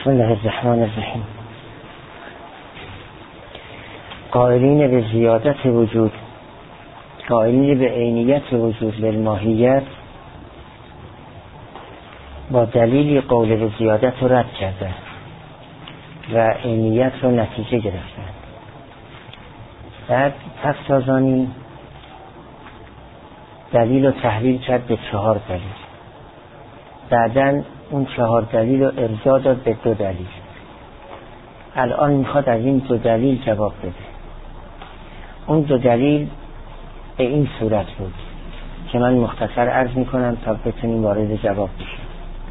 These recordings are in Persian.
بسم الله الرحمن الرحیم. قائلین به زیادت وجود، قائلین به عینیت وجود للماهیت، با دلیلی قول به زیادت رو رد کرده و عینیت رو نتیجه گرفتن. بعد تفسازانی دلیل رو تحویل کرد به 4 دلیل. بعداً اون 4 دلیل رو ارجاع داد به 2 دلیل. الان میخواد از این 2 دلیل جواب بده. اون 2 دلیل به این صورت بود که من مختصر عرض میکنم تا بتونیم وارد جواب بشیم.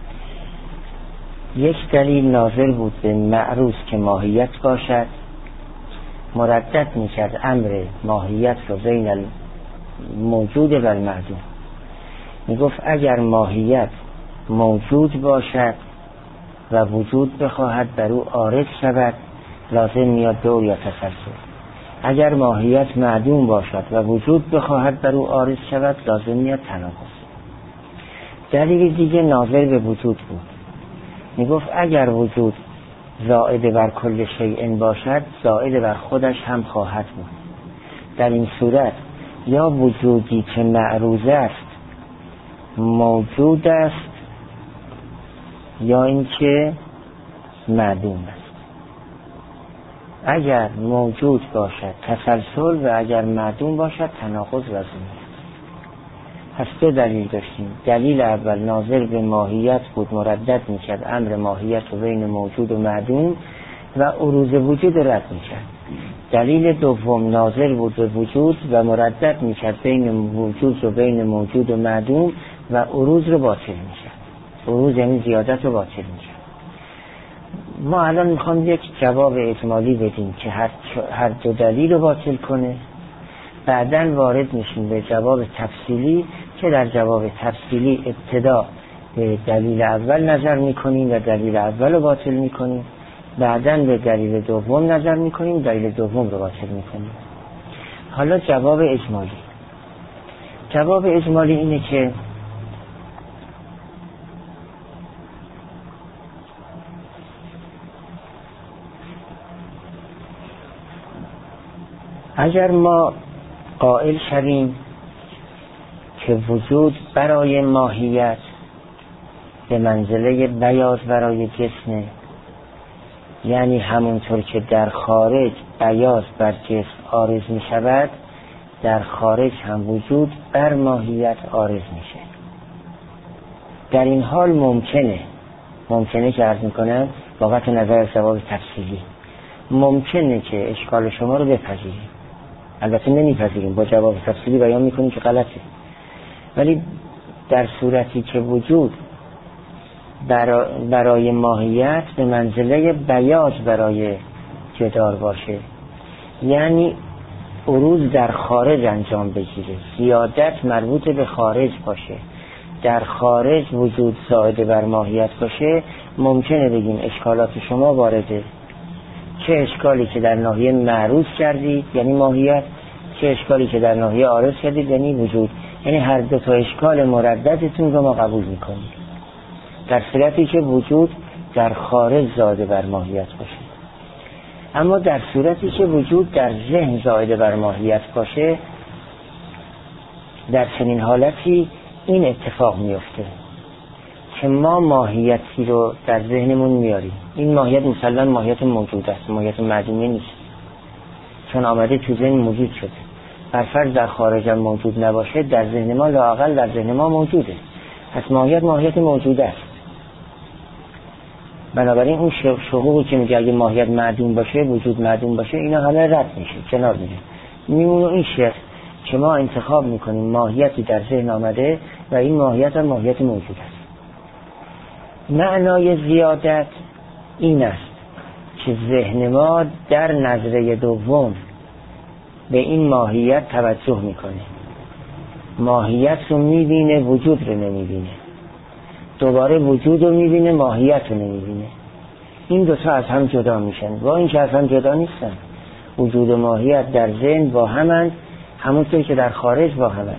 یک دلیل ناظر بود به معروض که ماهیت باشد، مردد میکرد امر ماهیت رو بین الموجود و المعدوم. میگفت اگر ماهیت موجود باشد و وجود بخواهد بر او عارض شود، لازم میاد دور یا تسلسل. اگر ماهیت معدوم باشد و وجود بخواهد بر او عارض شود، لازم میاد تناقض. دلیل دیگه ناظر به وجود بود. میگفت اگر وجود زائد بر کل شیء باشد، زائد بر خودش هم خواهد بود. در این صورت یا وجودی که معروض است موجود است، یا اینکه معدوم است. اگر موجود باشد تسلسل و اگر معدوم باشد تناقض لازم است. پس 2 دلیل داشتیم. دلیل اول ناظر به ماهیت بود، مردد میکرد امر ماهیت رو بین موجود و معدوم و عروض وجود رد میکرد. دلیل دوم ناظر بود به وجود و مردد میکرد بین وجود و بین موجود و معدوم و عروض رو باطل میکرد. عروض یعنی زیادت رو باطل میکرد. ما الان میخوام یک جواب اجمالی بدیم که هر 2 دلیل رو باطل کنه. بعداً وارد میشیم به جواب تفصیلی که در جواب تفصیلی ابتدا به دلیل اول نظر میکنیم و دلیل اول رو باطل میکنیم، بعداً به دلیل دوم نظر میکنیم، دلیل دوم رو باطل میکنیم. حالا جواب اجمالی. جواب اجمالی اینه که اگر ما قائل شویم که وجود برای ماهیت به منزله بیاض برای جسمه، یعنی همونطور که در خارج بیاض بر جسم عارض می شود، در خارج هم وجود بر ماهیت عارض میشه. در این حال ممکنه که عرض میکنم بابت نظر جواب تفصیلی، ممکنه که اشکال شما رو بپذیریم. البته نمیپذیریم، با جواب تفصیلی بیان میکنیم که غلطه. ولی در صورتی که وجود برای ماهیت به منزله بیاض برای جدار باشه، یعنی عروض در خارج انجام بگیره، زیادت مربوط به خارج باشه، در خارج وجود زائد بر ماهیت باشه، ممکنه بگیم اشکالات شما وارده. چه اشکالی که در ناحیه معروض کردید یعنی ماهیت، چه اشکالی که در ناحیه عارض کردید یعنی وجود. یعنی هر 2 تا اشکال مرددتون رو ما قبول میکنیم در صورتی که وجود در خارج زائد بر ماهیت باشه. اما در صورتی که وجود در ذهن زائد بر ماهیت باشه، در چنین حالتی این اتفاق میفته که ما ماهیتی رو در ذهنمون میاریم. این ماهیت مثلا ماهیت موجود است، ماهیت معدومه نیست، چون آمده تو ذهن موجود شده. بر فرض در خارج هم موجود نباشه، در ذهن ما لااقل در ذهن ما موجوده. پس ماهیت موجود است. بنابراین اون شقوقی که میگه اگه ماهیت معدوم باشه، وجود معدوم باشه، اینا همه رد میشه، کنار میره. میمونه این شرط که ما انتخاب میکنیم ماهیتی در ذهن آمده و این ماهیت هم ماهیت موجود است. معنای زیادت این است که ذهن ما در نظره دوم به این ماهیت توجه میکنه، ماهیت رو میبینه، وجود رو نمیبینه، دوباره وجود رو میبینه، ماهیت رو نمیبینه. این 2 تا از هم جدا میشن. با این که از هم جدا نیستن، وجود و ماهیت در ذهن با همند، همونطور که در خارج با همند.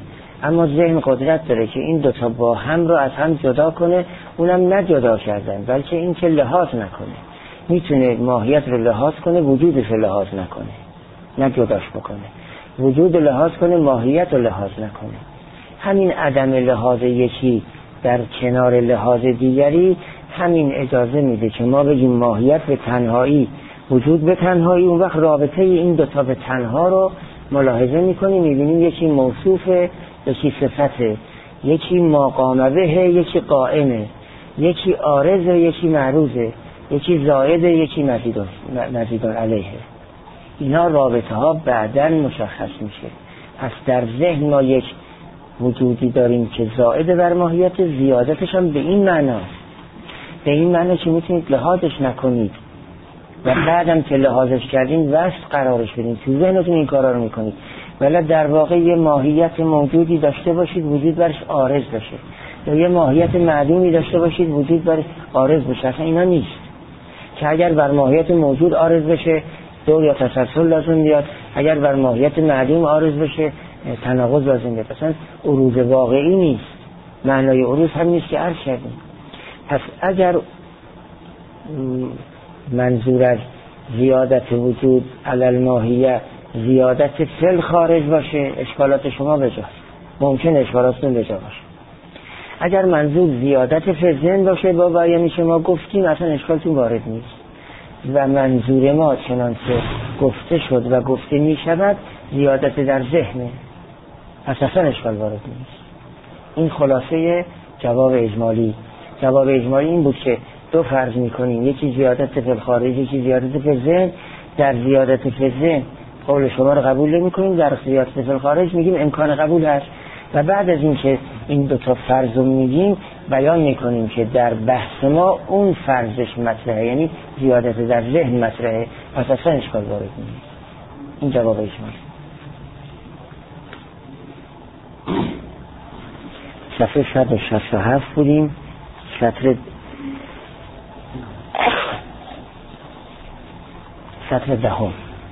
اما ذهن قدرت داره که این دوتا با هم رو از هم جدا کنه، اونم نه جدا کردن بلکه این که لحاظ نکنه. میتونه ماهیت رو لحاظ کنه، وجودش رو لحاظ نکنه، نه جداش بکنه. وجود رو لحاظ کنه، ماهیت رو لحاظ نکنه. همین عدم لحاظ یکی در کنار لحاظ دیگری همین اجازه میده که ما بگیم ماهیت به تنهایی، وجود به تنهایی. اون وقت رابطه این دوتا به تنها رو ملاحظه میکنیم، میبینیم یکی موصوفه، یکی صفته، یکی ماقام به، یکی قائمه، یکی عارضه، یکی معروضه، یکی زائده، یکی مزید علیه. اینا رابطه ها بعداً مشخص میشه. پس در ذهن ما یک وجودی داریم که زائده بر ماهیت، زیادتش هم به این معناست، به این معنی که میتونید لحاظش نکنید و بعدم که لحاظش کردین وصف قرارش بدین، تو ذهنتون این کارا رو میکنید، ولی در واقع یه ماهیت موجودی داشته باشید وجود برش عارض بشه، یا یه ماهیت معدومی داشته باشید وجود برش عارض بشه. اصلا اینا نیست که اگر بر ماهیت موجود عارض بشه دور یا تسلسل لازم بیاد، اگر بر ماهیت معدوم عارض بشه تناقض لازم بیاد. اصلا عروض واقعی نیست. معنای عروض هم نیست که عرض کردیم. پس اگر منظور از زیادت وجود علی الماهیه زیادت فل خارج باشه، اشکالات شما بجاست، ممکن اشکالاتون بجا باشه. اگر منظور زیادت فزن باشه با بیانی که ما گفتیم اصلا اشکالتون وارد نیست و منظور ما چنانچه گفته شد و گفته می شود زیادت در ذهنه، پس اصلا اشکال وارد نیست. این خلاصه جواب اجمالی. جواب اجمالی این بود که دو فرض میکنیم، یکی زیادت فی الخارج، یکی زیادت فی الذهن. در زیادت فی الذهن قول شما رو قبول نمی‌کنیم، در زیادت فی الخارج میگیم امکان قبول هست و بعد از این که این دو تا فرض رو میگیم بیان میکنیم که در بحث ما اون فرضش مطرحه، یعنی زیادت در ذهن مطرحه، پس اصلا اشکال وارد نیست. این جواب اجمالی. صفحه 167 بودیم، سطر دهم.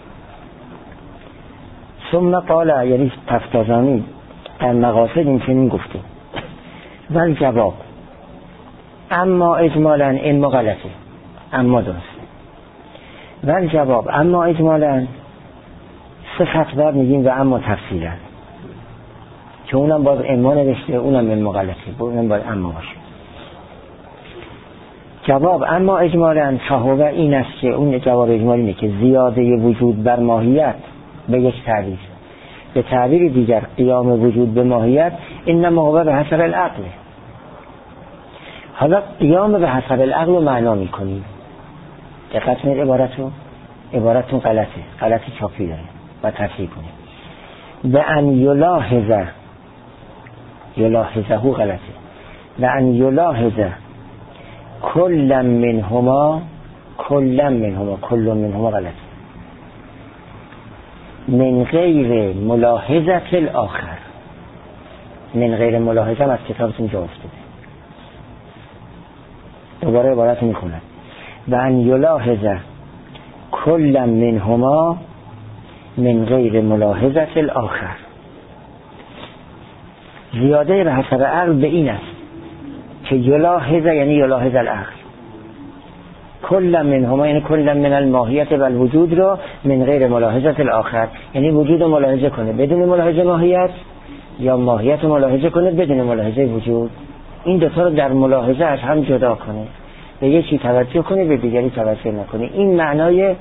ثم قال، یعنی تفتازانی در مقاصد این چنین گفته ولی جواب اما اجمالا اما غلطه، اما درسته. ولی جواب اما اجمالا صفت بار میگیم و اما تفصیلا، که اونم باز اما نوشته، اونم اما غلطه، اونم باید اما باشه. جواب اما اجمالا فهو این است که اون جواب اجمالی اینه که زیاده وجود بر ماهیت به یک تعبیر، به تعبیر دیگر قیام وجود به ماهیت انما هو به حسب العقل. حالا قیام به حسب العقل رو معنا میکنیم. دقت کنید عبارتون غلطی چاپی داره و تصحیح کنید. به ان یلاحظه غلطه، به ان یلاحظه کل منهما غلطه، من غیر ملاحظت الاخر. من غیر ملاحظه از کتابتون جا افتاده، دوباره عبارت میکنه و ان یلاحظه کل منهما من غیر ملاحظت الاخر. زیاده به حسب عقل به این است که یلاحظه یعنی یلاحظ العقل، کل منهما یعنی کل من الماهیت و الوجود رو من غیر ملاحظت الاخر، یعنی وجود رو ملاحظه کنه بدون ملاحظه ماهیت، یا ماهیت رو ملاحظه کنه بدون ملاحظه وجود. این دوتا رو در ملاحظه از هم جدا کنه، به یکی توجه کنه به دیگری توجه نکنه. این معنای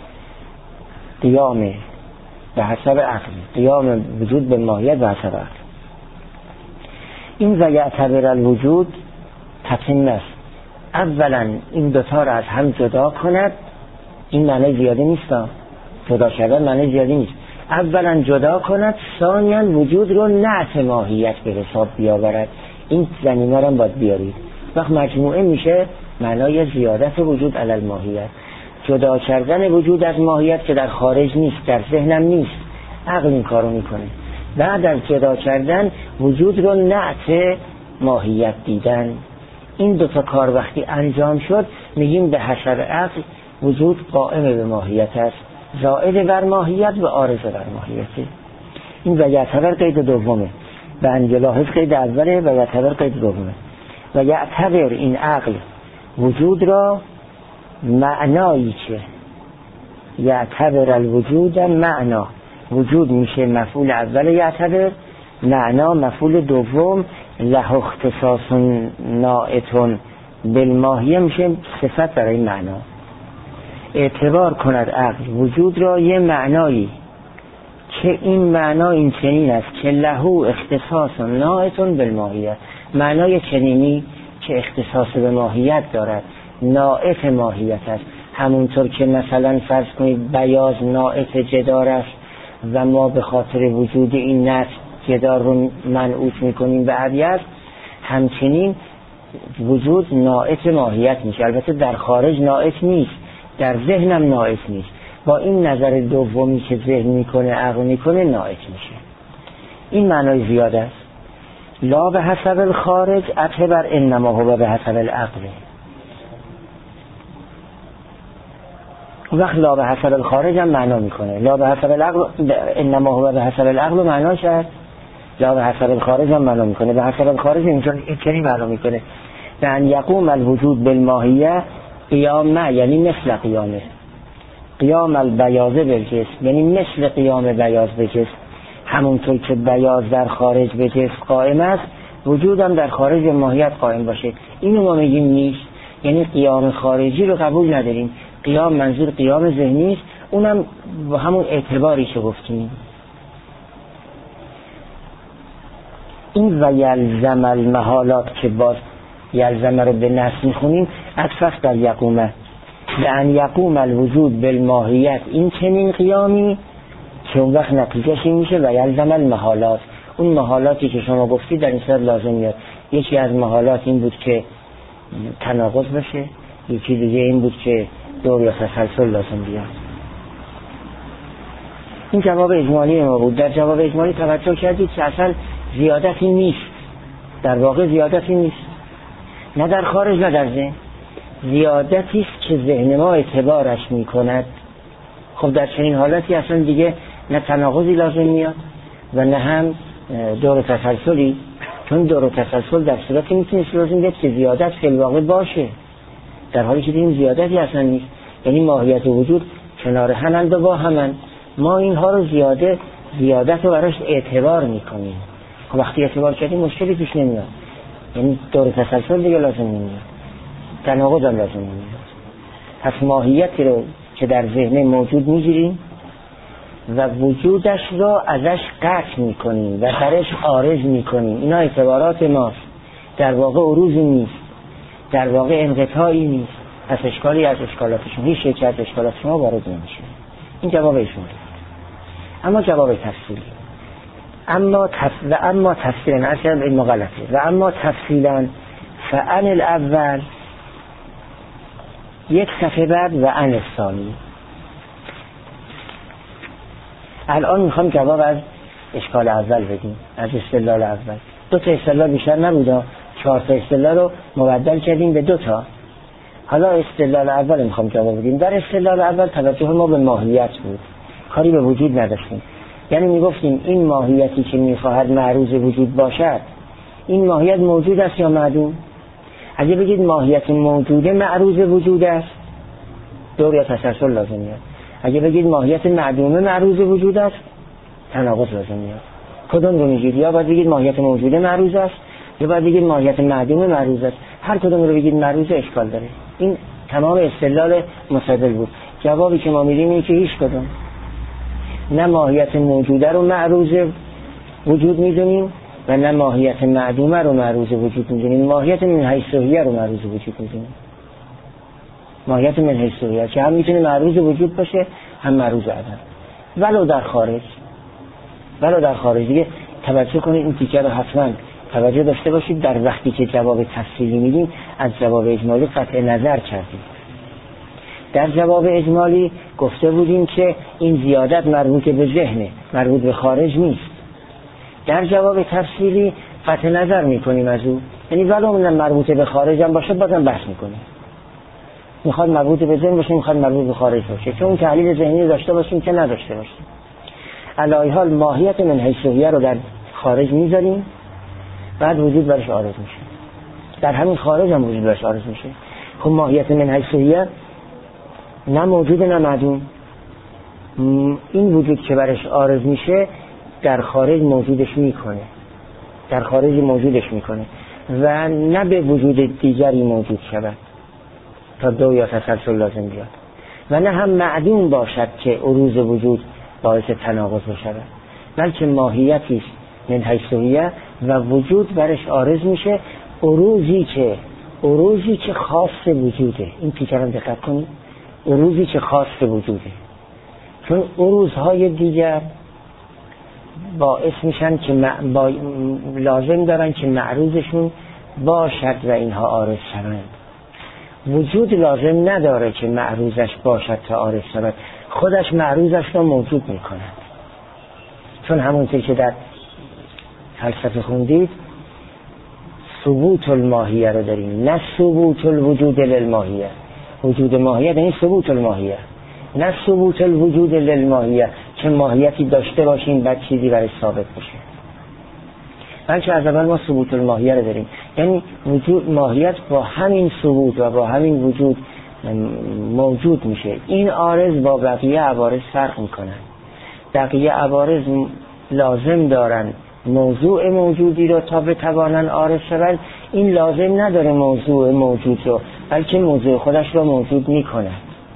قیام به حسب عقل، قیام وجود به ماهیت به حسب عقل. این و یعتبر الوجود تتم است. اولا این دوتا رو از هم جدا کند، این معنی زیاده نیست، جدا کردن معنی زیاده نیست. اولا جدا کند، ثانیا وجود رو نعت ماهیت به حساب بیاورد. این زمینه رو هم باید بیارید. وقت مجموعه میشه معنای زیادت وجود علی الماهیت، جدا کردن وجود از ماهیت که در خارج نیست، در ذهنم نیست، عقل این کارو میکنه. بعد از جدا کردن وجود رو نعت ماهیت دیدن. این دوتا کار وقتی انجام شد میگیم به حسب عقل وجود قائم به ماهیت است، زائد بر ماهیت و عارض بر ماهیت. این وجهتر قید دومه. و انجلاحظ قید اوله و یعتبر قید دومه. و یعتبر این عقل وجود را معنایی که یعتبر الوجود معنا، وجود میشه مفعول اول یعتبر، معنا مفعول دوم، له اختصاص نائتون بالماهیه میشه صفت برای معنا. اعتبار کند عقل وجود را یه معنایی که این معنا این چنین است که له اختصاص نائتون بالماهیه، معنای چنینی که اختصاص به ماهیت دارد، نائت ماهیت است. همونطور که مثلا فرض کنید بیاض نائت جدار است و ما به خاطر وجود این نفس جدار رو منعوت میکنیم به ابیض، همچنین وجود نائت ماهیت میشه. البته در خارج نائت نیست، در ذهنم نائت نیست. با این نظر دومی که ذهن میکنه عقل میکنه نائت میشه. این معنای زیاده است. لا به حسب الخارج عطف بر انما هو به حسب العقل. وقت لا به حسب الخارج هم معنا میکنه. لا به حسب العقل انما هو به حسب العقل معنا شد. لا به حسب الخارج هم معنا میکنه. به حسب الخارج اینجوری معنا میکنه به ان یقوم الوجود بالماهیه قیام، یعنی مثل قیامه، قیام البیاضه بالجسم، یعنی مثل قیام بیاض به جسم. همونطور که بیاض در خارج به جسم قائم است، وجود هم در خارج ماهیت قائم باشه. اینو ما میگیم نیست، یعنی قیام خارجی رو قبول نداریم. قیام منظور قیام ذهنی است، اونم با همون اعتباری که گفتیم. این و یلزم المحالات که باز یلزم رو به نص میخونیم عطف در یقومه، به ان یقوم الوجود بالماهیت، این چنین قیامی که اون وقت نتیجهش این میشه و یلزم المحالات. اون محالاتی که شما گفتید در این صورت لازم میاد. یکی از محالات این بود که تناقض بشه، یکی دیگه این بود که دور یا تسلسل لازم بیاد. این جواب اجمالی ما بود. در جواب اجمالی توجه کردید که اصلا زیادتی نیست، در واقع زیادتی نیست، نه در خارج نه در ذهن. زیادتی است که ذهن ما اعتبارش میکند. خب در چنین حالتی اصلا دیگه نه تناقضی لازم میاد و نه هم دور تسلسلی، چون دور تسلسل در صورتی میتونست لازم بیاد که زیادت فی الواقع باشه، در حالی که دیدیم زیادتی اصلا نیست. یعنی ماهیت و وجود کنار همند و با همند. ما اینها رو زیادت رو براش اعتبار میکنیم. خب وقتی اعتبار کردیم مشکلی پیش نمیاد، یعنی دور تسلسل دیگه لازم نمیاد، تناقض هم لازم نمیاد. پس ماهیتی رو که در ذهن موجود میگیریم و وجودش رو ازش قطع میکنیم و درش عارض میکنیم. اینا اعتبارات ماست، در واقع عروضی نیست، در واقع انقطاعی نیست. پس اشکالی از اشکالاتشون، هیچ یک از اشکالات شما وارد نمیشه. این جواب ایشون. اما جواب تفصیلی، اما تفصیلا اصلا این غلطه. و اما تفصیلا فعن الاول، یک صفحه بعد و عن الثانی. الان میخوام جواب از اشکال اول بدیم، از استدلال اول. 2 تا استدلال بیشتر نبوده، 4 تا استدلال رو مبدل کردیم به 2 تا. حالا استدلال اول میخوام جواب بدیم. در استدلال اول توجه ما به ماهیت بود، کاری به وجود نداشتیم. یعنی میگفتیم این ماهیتی که میخواهد معروض وجود باشد، این ماهیت موجود است یا معدوم؟ اگه بگید ماهیت موجوده معروض وجود است، دور یا تسلسل لازم میاد. اگه بگید ماهیت معدومه معروض وجود است، تناقض لازم میاد. کدوم رو میگید؟ یا باید بگید ماهیت موجوده معروض است، یا باید بگید ماهیت معدومه معروض است. هر کدوم رو بگید معروض اشکال داره. این تمام استدلال مستدل بود. جوابی که ما میدیم این که هیچ کدوم، نه ماهیت موجوده رو معروض وجود میدونیم و نه ماهیت معدومه رو معروض وجود میدونیم. ماهیت من حیث رو معروض وجود میدونیم. ماهیت من حیث که هم میتونه معروض وجود باشه هم معروض عدم، ولو در خارج. دیگه توجه کنید این تیکه رو حتما توجه داشته باشید. در وقتی که جواب تفصیلی میدیم از جواب اجمالی قطع نظر کردیم. در جواب اجمالی گفته بودیم که این زیادت مربوط به ذهنه، مربوط به خارج نیست. در جواب تفصیلی قطع نظر میکنیم از او، یعنی ولو مربوط به خارج هم باشه بازم بحث میکنیم. میخواد مربوط به ذهن باشه، میخواد مربوط به خارج باشه، چون تحلیل ذهنی داشته باشیم که نداشته باشیم. علی حال ماهیت من حیثیه رو در خارج میذاریم، بعد وجود برش عارض میشه، در همین خارج هم وجود برش عارض میشه. خب ماهیت من حیث هی نه موجود نه معدوم. این وجود که برش عارض میشه در خارج موجودش میکنه، در خارج موجودش میکنه و نه به وجود دیگری موجود شود تا دو یا تسلسل لازم بیاد، و نه هم معدوم باشد که عروض وجود باعث تناقض بشود، بلکه ماهیتی است من حیث هی و وجود برش عارض میشه. عروضی که خاص وجوده. این پیکرم دقت کنید، عروضی که خاص وجوده، چون عروضهای دیگر باعث میشن که لازم دارن که معروضشون باشد و اینها عارض شوند. وجود لازم نداره که معروضش باشد تا عارض شود، خودش معروضش رو موجود میکند. چون همونطور که در فلسفه خوندید ثبوت الماهیه رو داریم، نه ثبوت الوجود للماهیه. وجود ماهیه یعنی ثبوت الماهیه، نه ثبوت الوجود للماهیه که ماهیتی داشته باشیم بعد چیزی برای ثابت بشه، بلکه از اول ما ثبوت الماهیه رو داریم، یعنی وجود ماهیت با همین ثبوت و با همین وجود موجود میشه. این عارض با بقیه عوارض فرق میکنن. بقیه عوارض لازم دارن موضوع موجودی رو تا بتوانن عارض شوند، این لازم نداره موضوع موجود رو، بلکه موضوع خودش رو موجود میکنه.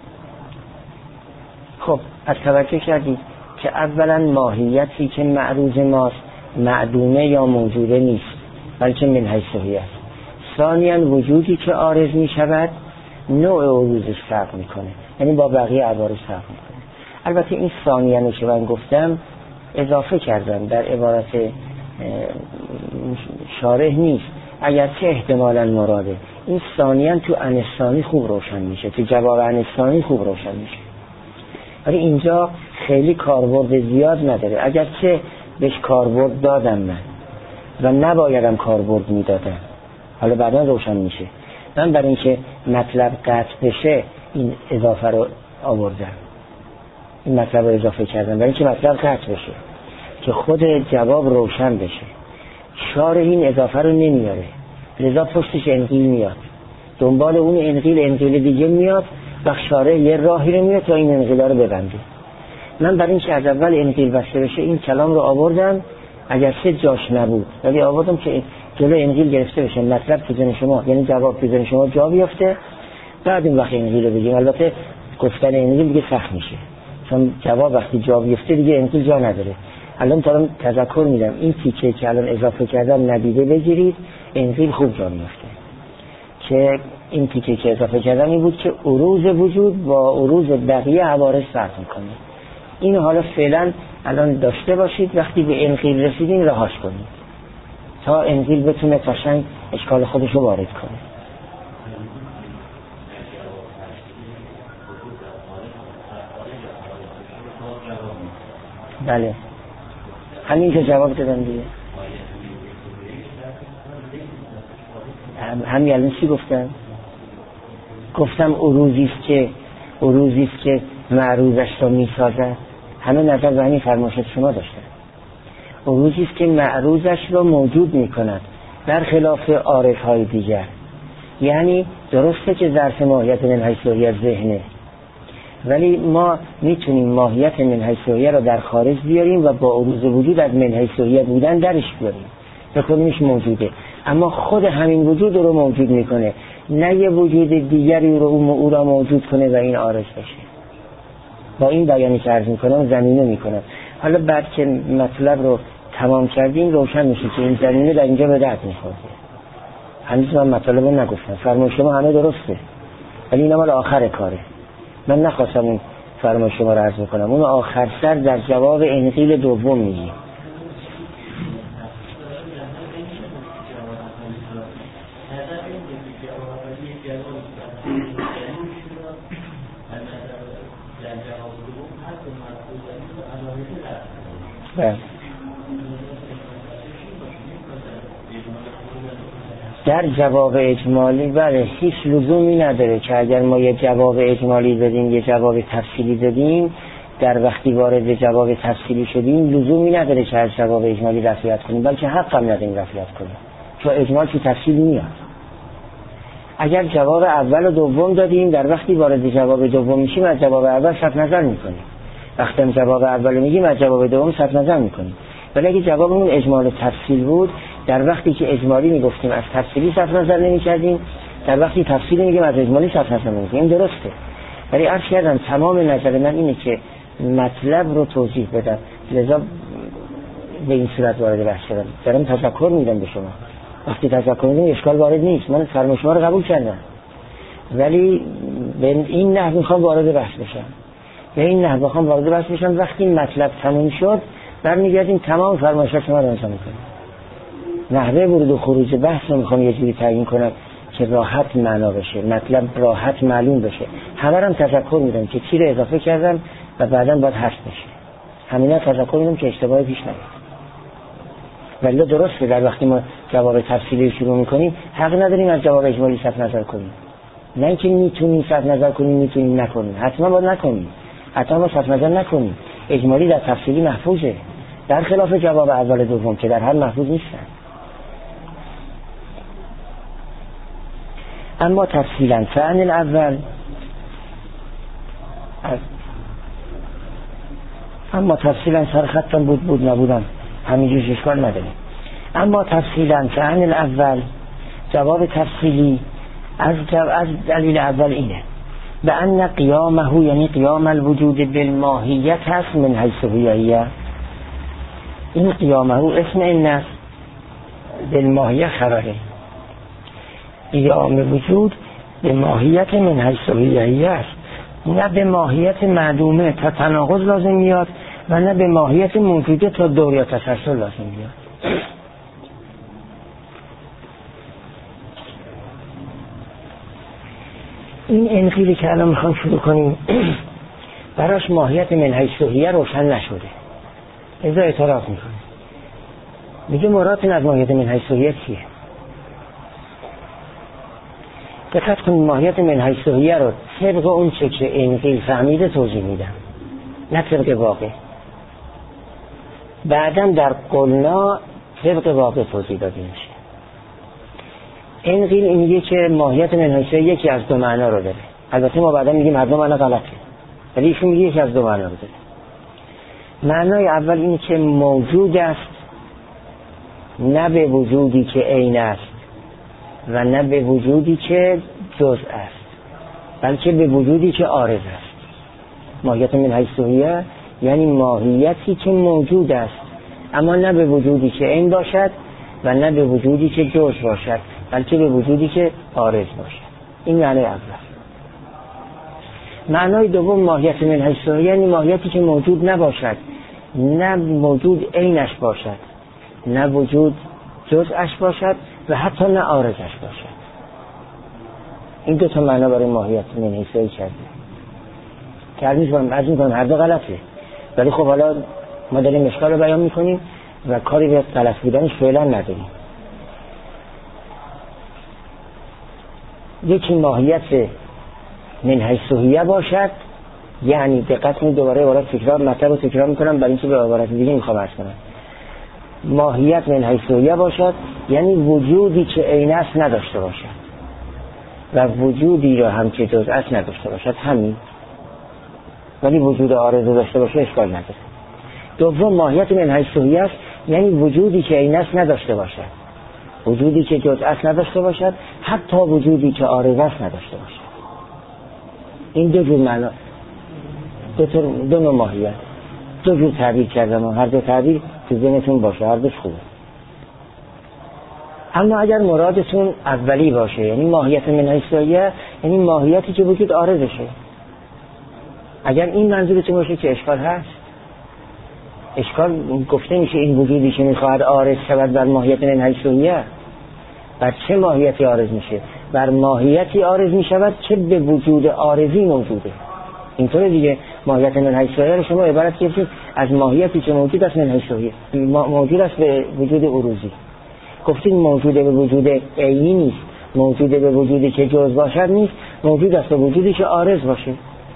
خب از توجه کردید که اولا ماهیتی که معروض ماست معدومه یا موجوده نیست، بلکه من حیث هی است. ثانیاً وجودی که عارض می شود نوع عروضش فرق میکنه، یعنی با بقیه عوارض فرق میکنه. البته این ثانیاً که من گفتم اضافه کردم در عبارت شارح نیست، اگرچه احتمالاً مراده. این ثانیاً تو انثانی خوب روشن میشه، تو جواب انثانی خوب روشن میشه، ولی اینجا خیلی کاربرد زیاد نداره، اگرچه بهش کاربرد دادم من و نبایدم کاربرد میدادم، حالا بعدا روشن میشه. من برای اینکه مطلب قطع بشه این اضافه رو آوردم، این مطلب رو اضافه کردم برای اینکه مطلب قطع بشه، که خود جواب روشن بشه. شارح این اضافه رو نمیاره، لذا پشتش انقیل میاد، دنبال اون انقیل دیگه میاد و شارح یه راهی رو میاد تا این انقیل رو ببنده. من برای اینکه از اول انقیل بسته بشه این کلام رو آوردم، اگر سه جاش نبود ولی آوردم که جلو انقیل گرفته بشه، مطلب تو ذهن شما یعنی جواب تو ذهن شما جا بیفته، بعد این وقت انقیل رو بگیم. البته گفتن انقیل دیگه سخت میشه، چون جواب وقتی جا بیفته دیگه انقیل جا نداره. الان تا تذکر میدم این تیکه که الان اضافه کردم ندیده بگیرید، انقیل خوب جا میفته. که این تیکه که اضافه کردم این بود که عروض وجود با عروض بقیه عوارض فرق میکنه. اینو حالا فعلا الان داشته باشید، وقتی به انقیل رسیدین رهاش کنید تا انقیل بتونه قشنگ اشکال خودش رو وارد کنه. بله همین که جواب دادم دیگه. همین الان چی گفتم عروضی است که معروضش رو میسازد. همه نظر به همین فرمایشات شما داشتن. عروضی است که معروضش رو موجود میکند در خلاف عارضهای دیگر. یعنی درسته که ظرف ماهیت من حیث هی ذهنه، ولی ما میتونیم ماهیت من حیث هی رو در خارج بیاریم و با عروض وجود از من حیث هی بودن درش بیاریم، بکنیمش موجوده، اما خود همین وجود رو موجود میکنه، نه یه وجود دیگری رو او را موجود کنه و این عارض بشه. با این بیانی که عرض میکنم زمینه میکنم. حالا بعد که مطلب رو تمام کردیم روشن میشه که این زمینه در اینجا به درد میخوره. هنوز من مطلب رو نگفتم، فرمایش شما همه درسته ولی این مال آخر کاره. من نخواستم اون فرمایش شما رو عرض میکنم، اون آخر سر در جواب انقیل دوم میگیم. در جواب اجمالی بله هیچ لزومی نداره که اگر ما یه جواب اجمالی بدیم یه جواب تفصیلی بدیم در وقتی وارد جواب تفصیلی شدیم لزومی نداره که از جواب اجمالی رفعیت کنیم، بلکه حق هم نداریم رفعیت کنیم، چون اجمال که تفصیل میاد. اگر جواب اول و دوم دادیم، در وقتی وارد جواب دوم میشیم از جواب اول صرف نظر میکنیم، وقتی هم جواب اول میگیم از جواب دوم صرف نظر میکنیم. ولی اگه جوابمون اجمال و تفصیل بود، در وقتی که اجمالی میگفتیم از تفصیلی صرف نظر نمیکردیم، در وقتی تفصیلی میگیم از اجمالی صرف نظر نمیکنیم. این درسته. ولی عرض کردم تمام نظر من اینه که مطلب رو توضیح بدم، لذا به این صورت وارد بحث شدم. دارم تذکر میدم به شما. وقتی تذکر میدم اشکال وارد نیست، من فرمایش شما رو قبول کردم، ولی به این نحو میخوام وارد بحث بشم. به این نحو میخوام وارد بحث بشم. وقتی مطلب تموم شد برمیگردیم تمام فرمایشات شما رو انجام میکنیم. نحوه ورود و خروج بحث رو میخوام یه جوری تعیین کنم که راحت معنا بشه، مطلب راحت معلوم بشه. همه هم تذکر میدم که چی رو اضافه کردم و بعداً باید حذف بشه. همینا تذکر میدم که اشتباهی پیش نیاد. ولی درسته در وقتی ما جواب تفصیلی شروع میکنیم حق نداریم از جواب اجمالی صرف نظر کنیم. نه اینکه میتونیم صرف نظر کنیم، میتونیم نکنیم، حتما باید نکنیم، حتما باید صرف نظر نکنیم. اجمالی در تفصیلی محفوظه، در خلاف جواب اول دوم که در هر محفوظ نیستن. اما تفصیلا فعن الاول، اما تفصیلا سرخطم بود نبودم همینجوش اشکال نداریم. اما تفصیلا فعن الاول، جواب تفصیلی از دلیل اول اینه به ان قیامه، یعنی قیام الوجود بالماهیت هست من حیث هویه. این قیامه اسم این است، بالماهیت خبره. قیام وجود به ماهیت من حیث هویه است، نه به ماهیت معدومه تا تناقض لازم میاد و نه به ماهیت موجوده تا دور یا تسلسل لازم میاد. این انقیلی که الان میخوام شروع کنیم براش ماهیت من حیث هویه روشن نشده، ازا اعتراض میکنه، میگه مراد از ماهیت من حیث هویه چیه؟ دقت کنید، ماهیت من حیث هویه رو طبق اون چه که انقیل فهمیده توضیح میدم، نه طبق واقع. بعدم در قلنا طبق واقع توضیح داده میشه. انقیل این میگه که ماهیت من حیث هویه یکی از دو معنا رو داره. البته ما بعدا میگیم هر دو معنا غلطه، ولی ایشون میگه یکی از دو معنا رو داره. معنای اول اینه که موجود است، نه به وجودی که عین است و نه به وجودی که جزء است، بلکه به وجودی که عارض است. ماهیت من حیث هویه یعنی ماهیتی که موجود است، اما نه به وجودی که عین باشد و نه به وجودی که جزء باشد، بلکه به وجودی که عارض باشد. این معنای اول. معنای دوم ماهیت من حیث هویه یعنی ماهیتی که موجود نباشد، نه موجود عینش باشد، نه وجود جزءش باشد و حتی نه عارضش باشد. این دو تا معنا برای ماهیت من حیث هویه کرده که از میکنم هر دو غلطه، ولی خب حالا ما داریم اشکال رو بیان میکنیم و کاری به غلط بودنش فعلا نداریم. یکی ماهیت من حیث هویه باشد، یعنی دقت کنید دوباره عبارت تکرار مطلب رو تکرار میکنم برای اینکه به عبارت دیگه میخوام عرض کنم. ماهیت من حیث هویه باشد یعنی وجودی که عین است نداشته باشد و وجودی را هم که جزء است نداشته باشد، همین. ولی وجود عارض داشته باشه اشکال نداره. دوم ماهیت من حیث هویه است یعنی وجودی که عین است نداشته باشد، وجودی که جزء است نداشته باشد، حتی وجودی که عارض است نداشته باشد. این دو جور معنا، دو نوع ماهیت، دو جور تعبیر کردم و هر دو تعبیر تو ذهنتون باشه، هر دوش خوبه. اما اگر مرادتون اولی باشه یعنی ماهیت من حیث هویه یعنی ماهیتی که وجود عارضشه، اگر این منظورتون باشه که اشکال هست. اشکال گفته میشه این وجودی که میخواهد عارض شود بر ماهیت من حیث هویه، بر چه ماهیتی عارض میشه؟ بر ماهیتی عارض میشود که به وجود عارضی موجوده. اینطور دیگه ماهیت من حیث هویه رو شما عبارت کردید از ماهیتی که موجود است من حیث هویه، موجود است به وجود عروضی. گفتید موجود به وجود عینی نیست، موجود به وجودی که جزء باشد نیست، موجود است به وجودی که عارض باشه.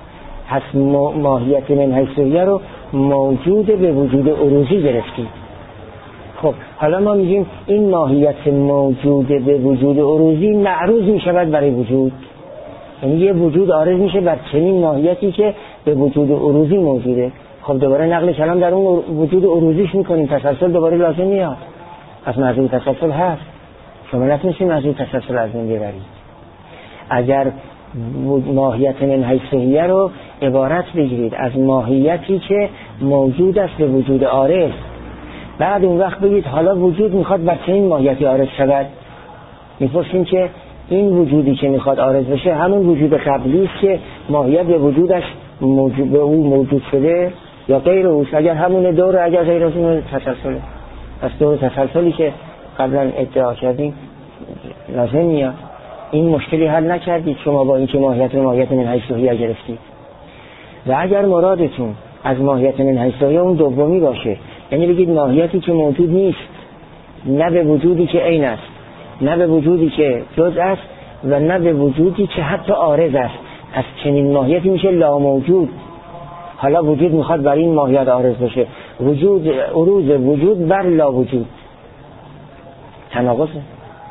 پس ماهیت من حیث هویه رو موجود به وجود عروضی گرفتیم. خب حالا ما میگیم این ماهیت موجود به وجود عروضی معروض میشود برای وجود، یعنی یه وجود عارض میشه بر چنین ماهیتی که به وجود عروضی موجوده. خب دوباره نقل کلام در اون وجود عروضیش میکنیم، تسلسل دوباره لازم میاد. پس موضوع تسلسل هست، شما نتونستید موضوع تسلسل از من ببرید. اگر ماهیت من حیث هویه رو عبارت بگیرید از ماهیتی که موجود است به وجود عارض، بعد اون وقت بگید حالا وجود میخواد بر چنین ماهیتی عارض شود، میپرسیم که این وجودی که میخواد عارض بشه همون وجود قبلی است که ماهیت به وجودش به او موجود شده یا غیر اوست؟ اگر همون دور، اگر غیر از اون تسلسله. پس دور تسلسلی که قبلا ادعا کردیم لازم میاد. این مشکلی حل نکردید شما با اینکه ماهیت من حیث هویه گرفتید. و اگر مرادتون از ماهیت من حیث هویه اون دومی باشه، یعنی بگید ماهیتی که موجود نیست، نه به وجودی که عین است، نه به وجودی که جزء است و نه به وجودی که حتی عارض است، از چنین ماهیتی میشه لا موجود. حالا وجود میخواد بر این ماهیت عارض بشه، وجود عروض وجود بر لا وجود، تناقضه.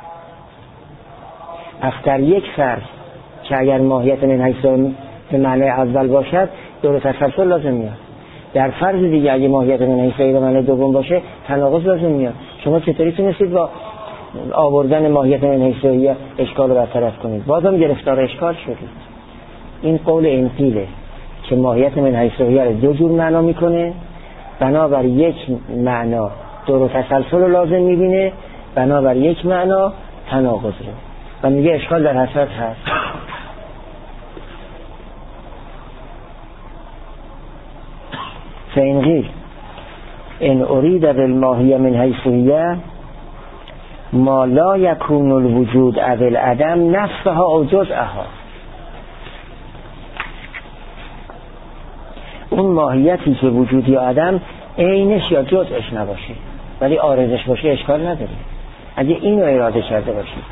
پس در یک فرض که اگر ماهیت من حیث به معنی اول باشد دور تسلسل لازم میاد، در فرض دیگه اگه ماهیت من حیث به معنی دوم باشه تناقض لازم میاد. شما چطوری تونستید با آوردن ماهیت من حیث اشکال رو برطرف کنید؟ بازم گرفتار اشکال شدید. این قول انقیله که ماهیت من حیث رو دو جور معنا میکنه، بنابر یک معنا دور تسلسل رو لازم میبینه، بنابر یک معنا تناقض رو، و میگه اشکال در حسرت هست. فإن قیل ان اريد بالماهیه من حیث هویه ما لا یکون الوجود او العدم نفسها او جزءها، اون ماهیتی که وجود یا عدم عینش یا جزءش نباشه ولی عارضش باشه اشکال نداره. اگه اینو اراده کرده باشید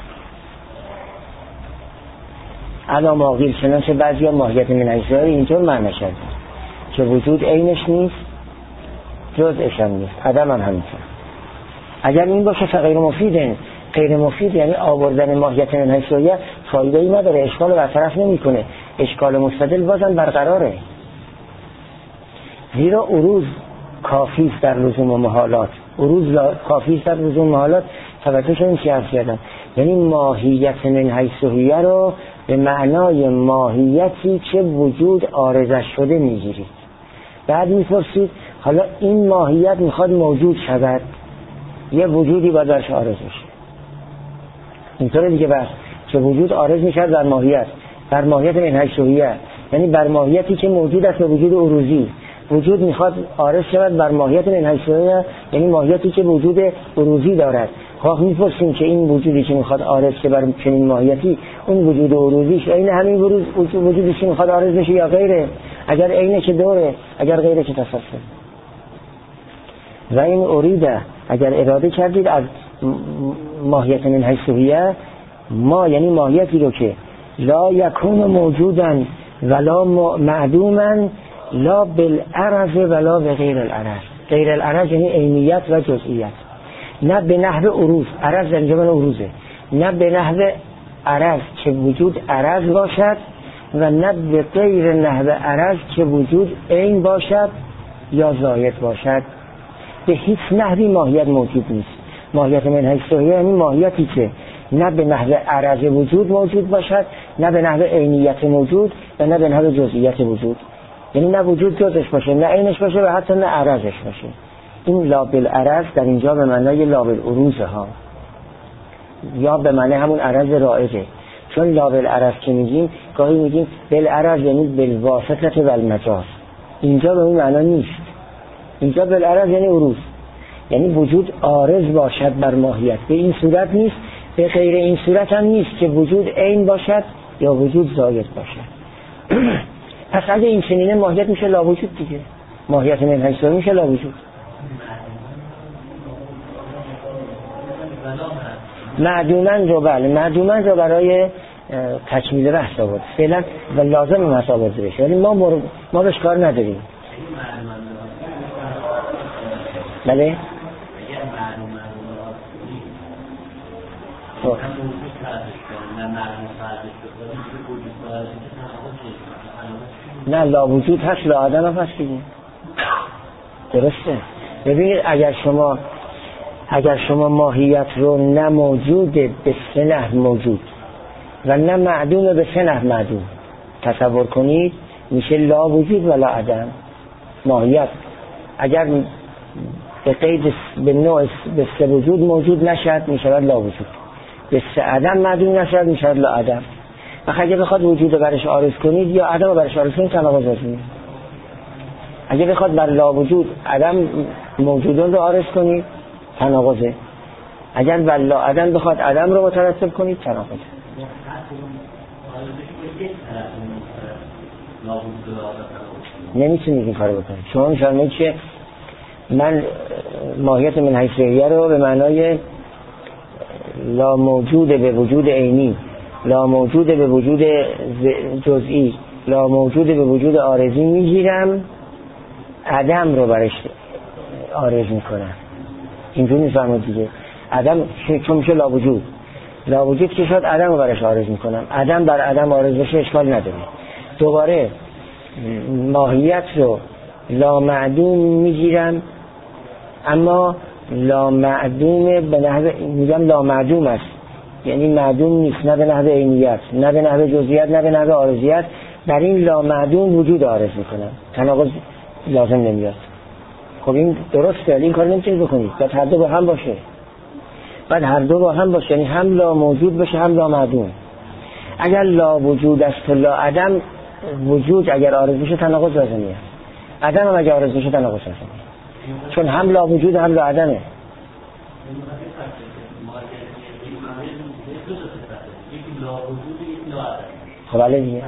علامه قیل چنانچه بعضی ماهیت من حیث هویه اینطور معنی کرده که وجود عینش نیست جزءش هم نیست، عدم هم همینطور. اگر این باشه فغیر مفیده، غیر مفید یعنی آوردن ماهیت من حیث هویه فایده ای نداره، اشکال برطرف نمیکنه، اشکال مستدل بازم برقراره. زیرا عروض کافی است در لزوم و محالات، عروض کافی است در لزوم و محالات. توجه کنید چی عرض کردم، یعنی ماهیت من حیث هویه رو به معنای ماهیتی که وجود عارضش شده میگیرید. بعد میپرسید حالا این ماهیت میخواد موجود شود، یه وجودی باید درش عارض بشه. اینطوره دیگه بس که وجود عارض میشد در ماهیت، بر ماهیت من حیث هویه، یعنی بر ماهیتی که موجود است به وجود عروضی. وجود میخواد عارض شود بر ماهیت من حیث هویه، یعنی ماهیتی که وجود عروضی دارد. خواه میپرسیم که این وجودی که میخواد عارض شه بر چنین ماهیتی، اون وجود عروضیش این همین وجودی که میخواد عارض بشه یا غیره؟ اگر اینه که دوره، اگر غیره که تسلسل. و این اریده اگر اراده کردید از ماهیت من حیث هویه، ما یعنی ماهیتی رو که لا یکون موجودن ولا معدومن لا بالعرض ولا بغیر العرض. غیر العرض یعنی عینیت و جزئیت، نه به نحو عروض، عرض در جمع عروضه، نه به نحو عرض که وجود عرض باشد و نه به غیر نحو عرض که وجود عین باشد یا زاید باشد. به هیچ نحوی ماهیت موجود نیست. ماهیت من حیث هویه یعنی ماهیتی که نه به نحو عرض وجود موجود باشد، نه به نحو عینیت موجود و نه به نحو جزئیت وجود، یعنی نه وجود جزش باشه، نه عینش باشه و حتی نه عرضش باشه. این لا بالعرض در اینجا به معنای لا بالعروض ها، یا به معنی همون عرض رائجه. چون لا بالعرض که میگیم گاهی میگیم بالعرض یعنی بالواسطه و المجاز، اینجا به اون معنا نیست. اینجا بالعرض یعنی عروض، یعنی وجود عارض باشد بر ماهیت، به این صورت نیست، به غیر این صورت هم نیست که وجود عین باشد یا وجود زاید باشد. پس اگه این چنینه ماهیت میشه لا وجود دیگه، ماهیت من حیث هویه میشه لا وجود. معدومن رو بله، معدومن رو برای تکمیل بحث آورد فعلا و لازم هم آورد بشه، ولی ما بهش کار نداریم. بله نه لا وجود هست لا عدم هم هست دیگه. درسته. ببینید اگر شما ماهیت رو نه موجود به سه نحو موجود و نه معدوم به سه نحو معدوم تصور کنید، میشه لا وجود و لا عدم. ماهیت اگر به قید به نوع به سه وجود موجود نشد میشود لا وجود، به سه عدم معدوم نشد میشود لا عدم. و اگه بخواد وجود رو برش عارض کنید یا عدم رو برش عارض کنید تناقض میشه. اگه بخواد بر لا وجود عدم موجودون رو عارض کنید تناقضه، اگر بر لا عدم بخواد عدم رو مترتب کنید تناقضه. نمیتونید این کارو بکنید. شما میفرمایید که من ماهیت من حیثیه رو به معنای لا موجود به وجود عینی، لا موجود به وجود جزئی، لا موجود به وجود عارضی میگیرم، عدم رو برش عارض میکنم. اینجوری میفهمید دیگه. عدم چون میشه لا وجود، لا وجود که شد عدم رو برش عارض میکنم، عدم بر عدم عارض بشه اشکال نداره. دوباره ماهیت رو لا معدوم میگیرم، اما لا معدوم به نحو میگم لا معدوم است، یعنی معدوم نیست، نه به نحو عینیت، نه به نحو جزئیات، نه به نحو عارضیت. در این لا معدوم وجود عارض میکنم، تناقض لازم نمیاد. خب این درسته، این کار نمیتونید بکنید. بعد هر دو با هم باشه، یعنی هم لا موجود باشه هم لا معدوم. اگر لا وجود است و لا عدم، وجود اگر عارض بشه تناقض لازمیه، عدم هم اگر عارض بشه تناقض لازمیه، چون هم لا وجود هم لا عدمه. خب علی دیگه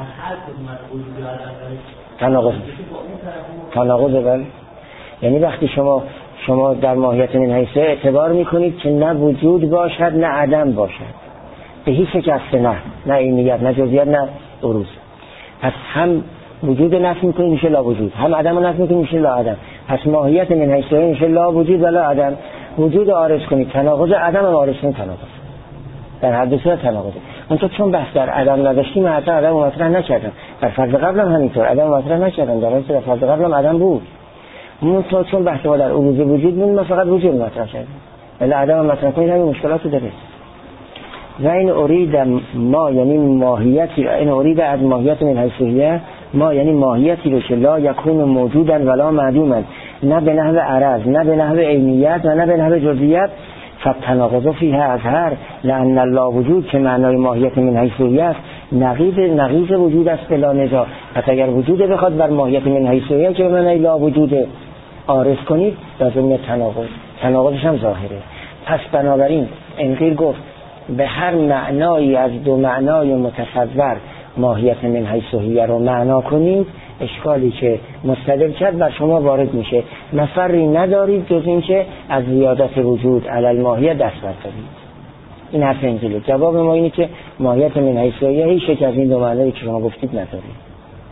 تناقض بله. یعنی وقتی شما در ماهیت من حیثیه اعتبار میکنید که نه وجود باشد نه عدم باشد، به هیچ یک از نه عینیت نه جزئیات نه عروض. پس هم وجود نفی میکنید میشه لا وجود، هم عدم رو نفی میکنید میشه لا عدم. پس ماهیت من حیثیه میشه لا وجود و لا عدم. وجود عارض کنید تناقض، عدم رو عارض کنید تناقض. در هر دو صورت تناقضه. اونطور چون بحث در عدم نداشتیم حتی عدم رو مطرح نکردم، در فرض قبل هم همینطور عدم رو مطرح نکردم، در حالی که در فرض قبل هم عدم بود. اونطور چون بحث ما در عروض وجود بود ما فقط وجود مطرح کردیم، ولی عدم رو مطرح کنید همین مشکلات رو داره. و این ارید ما یعنی ماهیتی، این ارید از ماهیت من حیثیه ما یعنی ماهیتی رو که لا یکون موجودا ولا معدوما، نه به نحو عرض نه به نحو عینیت و نه به نحو جزئیات. فتناقض فیها اظهر لان لا وجود که معنای ماهیت من حیثیه است نقیض وجود است بلا نزاع. پس اگر وجود بخواد بر ماهیت من حیثیه که به معنای لا وجود عارض کنید لازم تناقضش هم ظاهره. پس بنابراین انقیر گفت به هر معنایی از دو معنای متصور ماهیت من حیثیه رو معنا کنید، اشکالی که مستدل کرد بر شما وارد میشه. مفری ندارید جز این که از زیادت وجود علی الماهیه دست بردارید. این حرف انجیله. جواب ما اینه که ماهیت من حیثیه هیچ یک از این دو معنایی که شما گفتید ندارید.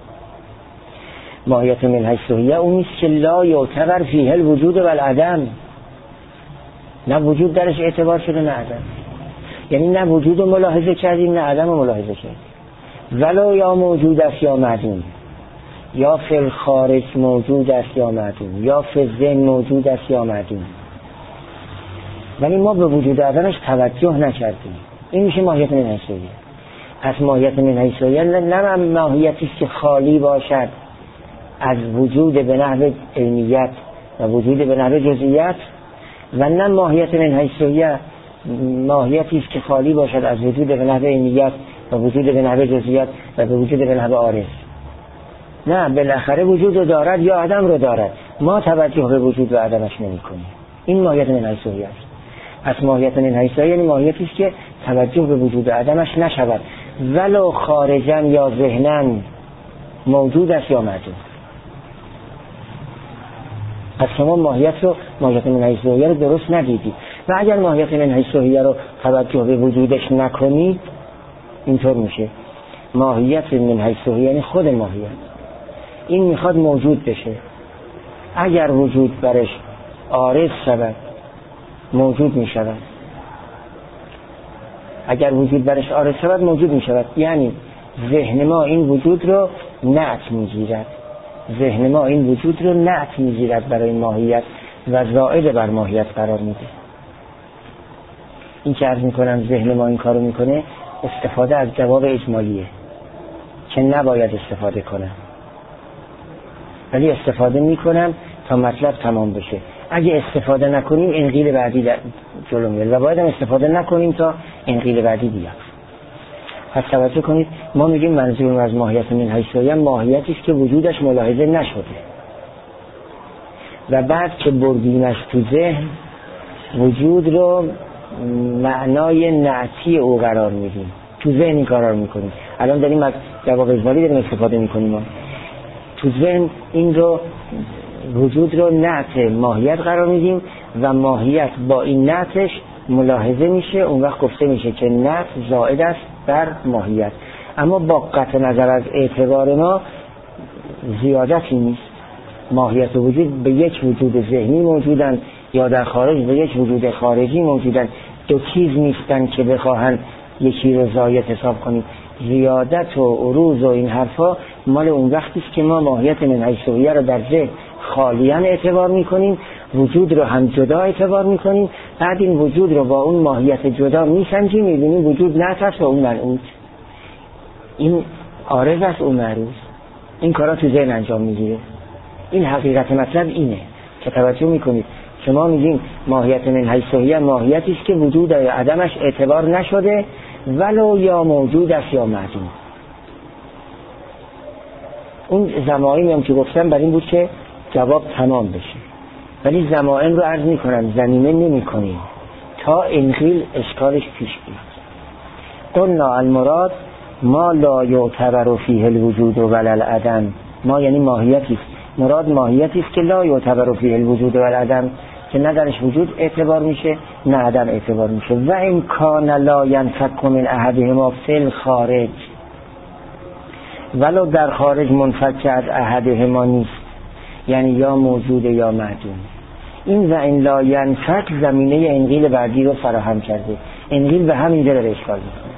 ماهیت من حیثیه اون نیست که لا یعتبر فیه الوجود و العدم، نه وجود درش اعتبار شده نه عدم. یعنی نه وجود رو ملاحظه کردیم نه عدم رو ملاحظه کردیم. ولو یا موجود است یا معدوم، یا فی الخارج موجود است یا معدوم، یا فی الذهن موجود است یا معدوم، ولی ما به وجود عدمش توجه نکردیم. این میشه ماهیت من حیثیه. پس ماهیت من حیثیه نه ماهیتی است که خالی باشد از وجود به نحو عینیت و وجود به نحو جزئیات، و نه ماهیت من حیثیه ماهیتی است که خالی باشد از وجود به نحو عینیت و وجود به نحو جزئیات و به وجود به نحو عارض. نه، بالاخره وجود رو دارد یا عدم رو دارد، ما توجه به وجود و عدمش نمی کنیم. این ماهیت من حیثیه است. پس ماهیت من حیثیه یعنی ماهیتی است که توجه به وجود و عدمش نشود ولو خارجا یا ذهنا موجود است یا معدوم. پس شما ماهیت من حیثیه رو درست ندیدید. و اگر ماهیت من حیثیه رو توجه به وجودش نکنید اینطور میشه ماهیت من حیث یعنی خود ماهیت. این میخواد موجود بشه، اگر وجود برش عارض شود موجود میشود، اگر وجود برش عارض شود موجود میشود. یعنی ذهن ما این وجود رو نعت میگیرد، ذهن ما این وجود رو نعت میگیرد برای ماهیت و زائد بر ماهیت قرار میده. این که عرض میکنم ذهن ما این کارو میکنه استفاده از جواب اجمالیه که نباید استفاده کنم، ولی استفاده میکنم تا مطلب تمام بشه. اگه استفاده نکنیم انقیل بعدی جلو میاد و باید هم استفاده نکنیم تا انقیل بعدی بیاد. پس توجه کنید، ما میگیم منظور از ماهیت من حیث ماهیتی است که وجودش ملاحظه نشده و بعد که بردیمش تو ذهن وجود رو معنای نعتی او قرار میدیم، تو ذهن این قرار میکنیم. الان داریم از جواب اجمالی داریم استفاده میکنیم، ما تو ذهن این رو وجود رو نعت ماهیت قرار میدیم و ماهیت با این نعتش ملاحظه میشه. اون وقت گفته میشه که نعت زائد است بر ماهیت. اما با قطع نظر از اعتبار ما زیادتی نیست. ماهیت و وجود به یک وجود ذهنی موجودن یا در خارج به یک وجود خارجی موجودن، دو چیز نیستن که بخواهن یکی رو زائد حساب کنیم. زیادت و عروض و این حرفا مال اون وقتی است که ما ماهیت من حیث رو در ذهن خالیاً اعتبار میکنیم، وجود رو هم جدا اعتبار میکنیم، بعد این وجود رو با اون ماهیت جدا میسنجیم، میبینیم وجود نعت است و اون منعوت، این عارض است اون معروض. این کارا تو ذهن انجام میگیره. این حقیقت مطلب اینه که توجه میکنید که ما میگیم ماهیت من حیث ماهیتی است که وجود یا عدمش اعتبار نشده ولو یا موجود است یا معدوم. اون ضمائمی هم که گفتم برای این بود که جواب تمام بشه، ولی ضمائم رو عرض میکنم زمینه نمی کنیم تا انقیل اشکالش پیش بیاد. قلنا المراد ما لا یعتبر فیه الوجود ولا العدم. ما یعنی ماهیتی است، مراد ماهیتی است که لا یعتبر فیه الوجود ولا العدم، که نه درش وجود اعتبار میشه نه عدم اعتبار میشه. و این کان لا ینفک من احدهما فی الخارج، ولو در خارج منفک از احدهما نیست، یعنی یا موجود یا معدوم. این و این لا ینفک زمینه انقیل بعدی رو فراهم کرده. انقیل به همین جا داره اشکال میکنه.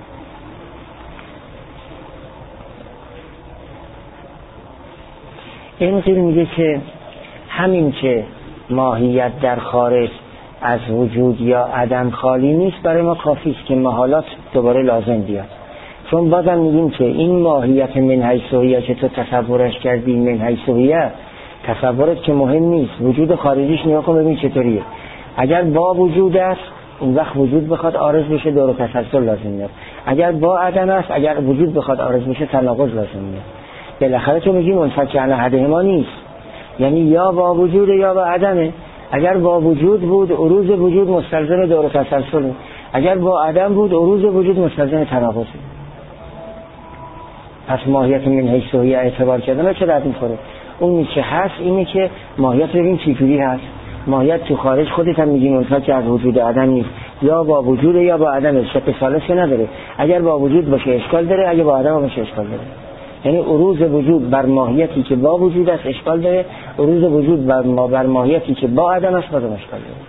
انقیل میگه که همین که ماهیت در خارج از وجود یا عدم خالی نیست برای ما کافی است که محالات دوباره لازم بیاد. چون بازم میگیم که این ماهیت من حیث که تو تصورش کردی من حیث تصورت که مهم نیست، وجود خارجیش نگاه کن ببین چطوریه. اگر با وجود است اون وقت وجود بخواد عارض بشه دور تسلسل لازم میاد، اگر با عدم است اگر وجود بخواد عارض بشه تناقض لازم میاد. بالاخره تو میگی منفک عن احدهما نیست، یعنی یا با وجود یا با عدمه. اگر با وجود بود عروض وجود مستلزم دور تسلسل، اگر با عدم بود عروض وجود مستلزم تناقض. پس ماهیت من حیث اعتبار کردن چه درد میخوره؟ اونی که هست اینه که ماهیت ببین چجوری هست. ماهیت تو خارج خودت هم میگی منفک از وجود عدم نیست، یا با وجود یا با عدم، شک ثالث نداره. اگر با وجود باشه اشکال داره، اگر با عدم باشه اشکال داره. یعنی عروض وجود بر ماهیتی که با وجود است اشکال داره، عروض وجود بر ماهیتی که با عدم است بازم اشکال داره.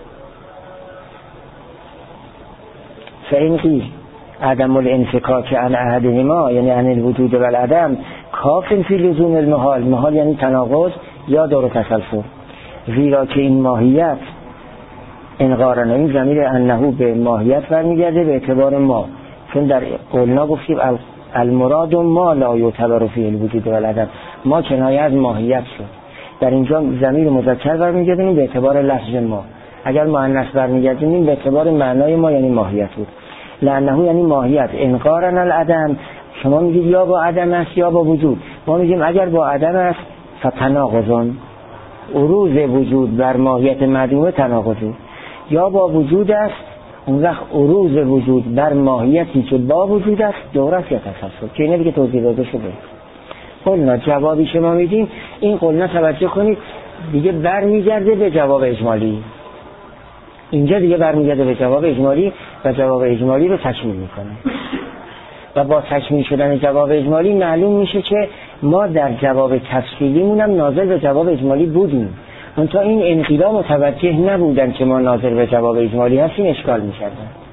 فإن قیل عدم الانفکاک عن احدهما یعنی عن الوجود و العدم کاف فی لزوم المحال. محال یعنی تناقض یا دور تسلسل. زیرا که این ماهیت انقارن، این ضمیر انه به ماهیت برمیگرده به اعتبار ما، چون در قولنا گفتیم المراد ما لا یعتبر فیه الوجود و العدم، ما کنایه از ماهیت شد. در اینجا ضمیر مذکر برمیگردیم به اعتبار لفظ ما، اگر مؤنث برمیگردیم به اعتبار معنای ما یعنی ماهیت بود. لانه یعنی ماهیت انقارن العدم. شما میگید یا با عدم است یا با وجود، ما میگیم اگر با عدم است فتناقضون، عروض وجود بر ماهیت معدومه تناقضه، یا با وجود است اون وقت عروض وجود بر ماهیتی که با وجود است دورست یا تسلسل، که اینه دیگه توضیح داده شده. قلنا جوابی شما میدیم این قلنا توجه کنید دیگه برمیگرده به جواب اجمالی. اینجا دیگه برمیگرده به جواب اجمالی و جواب اجمالی رو تکمیل میکنه. و با تکمیل شدن جواب اجمالی معلوم میشه که ما در جواب تفصیلیمون هم ناظر به جواب اجمالی بودیم. منتها این انقیدا متوجه نبودن که ما ناظر به جواب اجمالی هستیم، اشکال میشدن.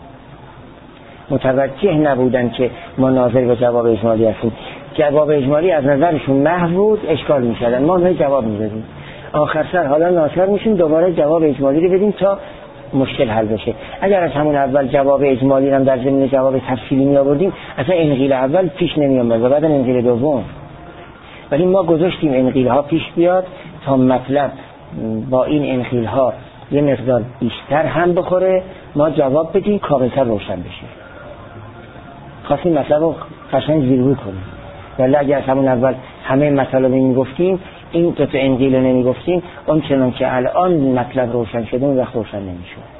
متوجه نبودن که ما ناظر به جواب اجمالی هستیم. جواب اجمالی از نظرشون محو بود، اشکال میشدن. ما هم جواب میدادیم. آخر سر حالا ناچار میشیم دوباره جواب اجمالی رو بدیم تا مشکل حل بشه. اگر از همون اول جواب اجمالی هم در ضمن جواب تفصیلی می آوردیم، اصلا انقیل اول پیش نمی اومد و بعد انقیل دوم. ولی ما گذاشتیم انقیل ها پیش بیاد تا مطلب با این انقیل ها یه مقدار بیشتر هم بخوره، ما جواب بدیم کاملتر روشن بشه. خواستیم مطلب رو قشنگ زیرگو کنیم. ولی اگر از همون اول همه مطالب می گفتیم، این دو تا انقیل رو نمی گفتیم، اون چنان که الان مطلب روشن شده اون وقت روشن نمی شد.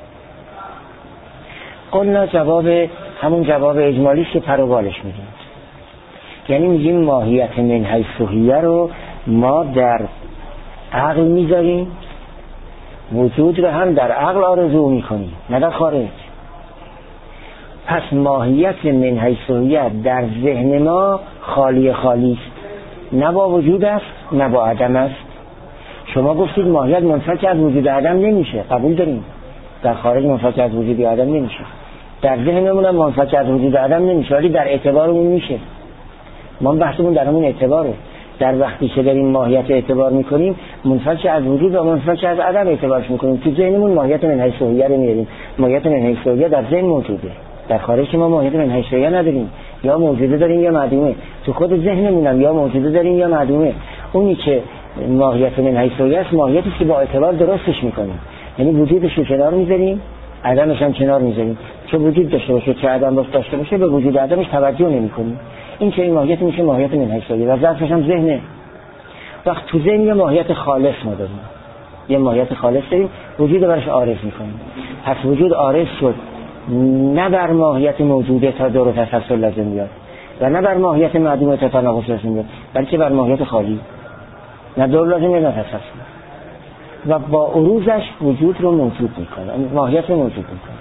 قلنا جواب همون جواب اجمالی که پر و بالش میدیم، یعنی میگیم ماهیت من حیث هیه رو ما در عقل میذاریم، وجود رو هم در عقل آرزو میکنیم، نه در خارج. پس ماهیت من حیث هیه در ذهن ما خالی است، نه با وجود است نه با عدم است. شما گفتید ماهیت منفک از وجود عدم نمیشه، قبول داریم. در خارج منفک از وجود عدم نمیشه، در ذهنمون هم منفک از وجود عدم نمیشه، ولی در اعتبارمون میشه. ما بحثمون در همون اعتباره. در وقتی که داریم ماهیت اعتبار میکنیم، منفک از وجود و منفک از عدم اعتبارش میکنیم. تو ذهنمون ماهیت من حیث هیه رو میاریم. ماهیت من حیث هیه در ذهن موجوده، در خارج ما ماهیت من حیث هیه نداریم، یا موجوده داریم یا معدومه. تو خود ذهنمون هم یا موجوده داریم یا معدومه. اونی که ماهیت من حیث هیه است، ماهیتی که با اعتبار درستش میکنیم، یعنی وجودش رو کنار میذاریم، عدمش هم کنار میذاریم. چه وجود داشته باشه چه عدم داشته باشه، به وجود عدمش توجه نمیکنیم. این که این ماهیت میشه ماهیت من حیث هیه و ظرفش هم ذهنه. وقت تو ذهن یه ماهیت خالص ما داریم، یه ماهیت خالص داریم، وجود برش عارض میکنیم. پس وجود عارض شد نه بر ماهیت موجوده تا دور و تسلسل لازم بیاد و نه بر ماهیت معدومه تا تناقض لازم بیاد، بلکه بر ماهیت خالی، نه دور لازم بیاد نه تسلسل، و با عروضش وجود رو موجود میکنه، ماهیت رو موجود میکنه.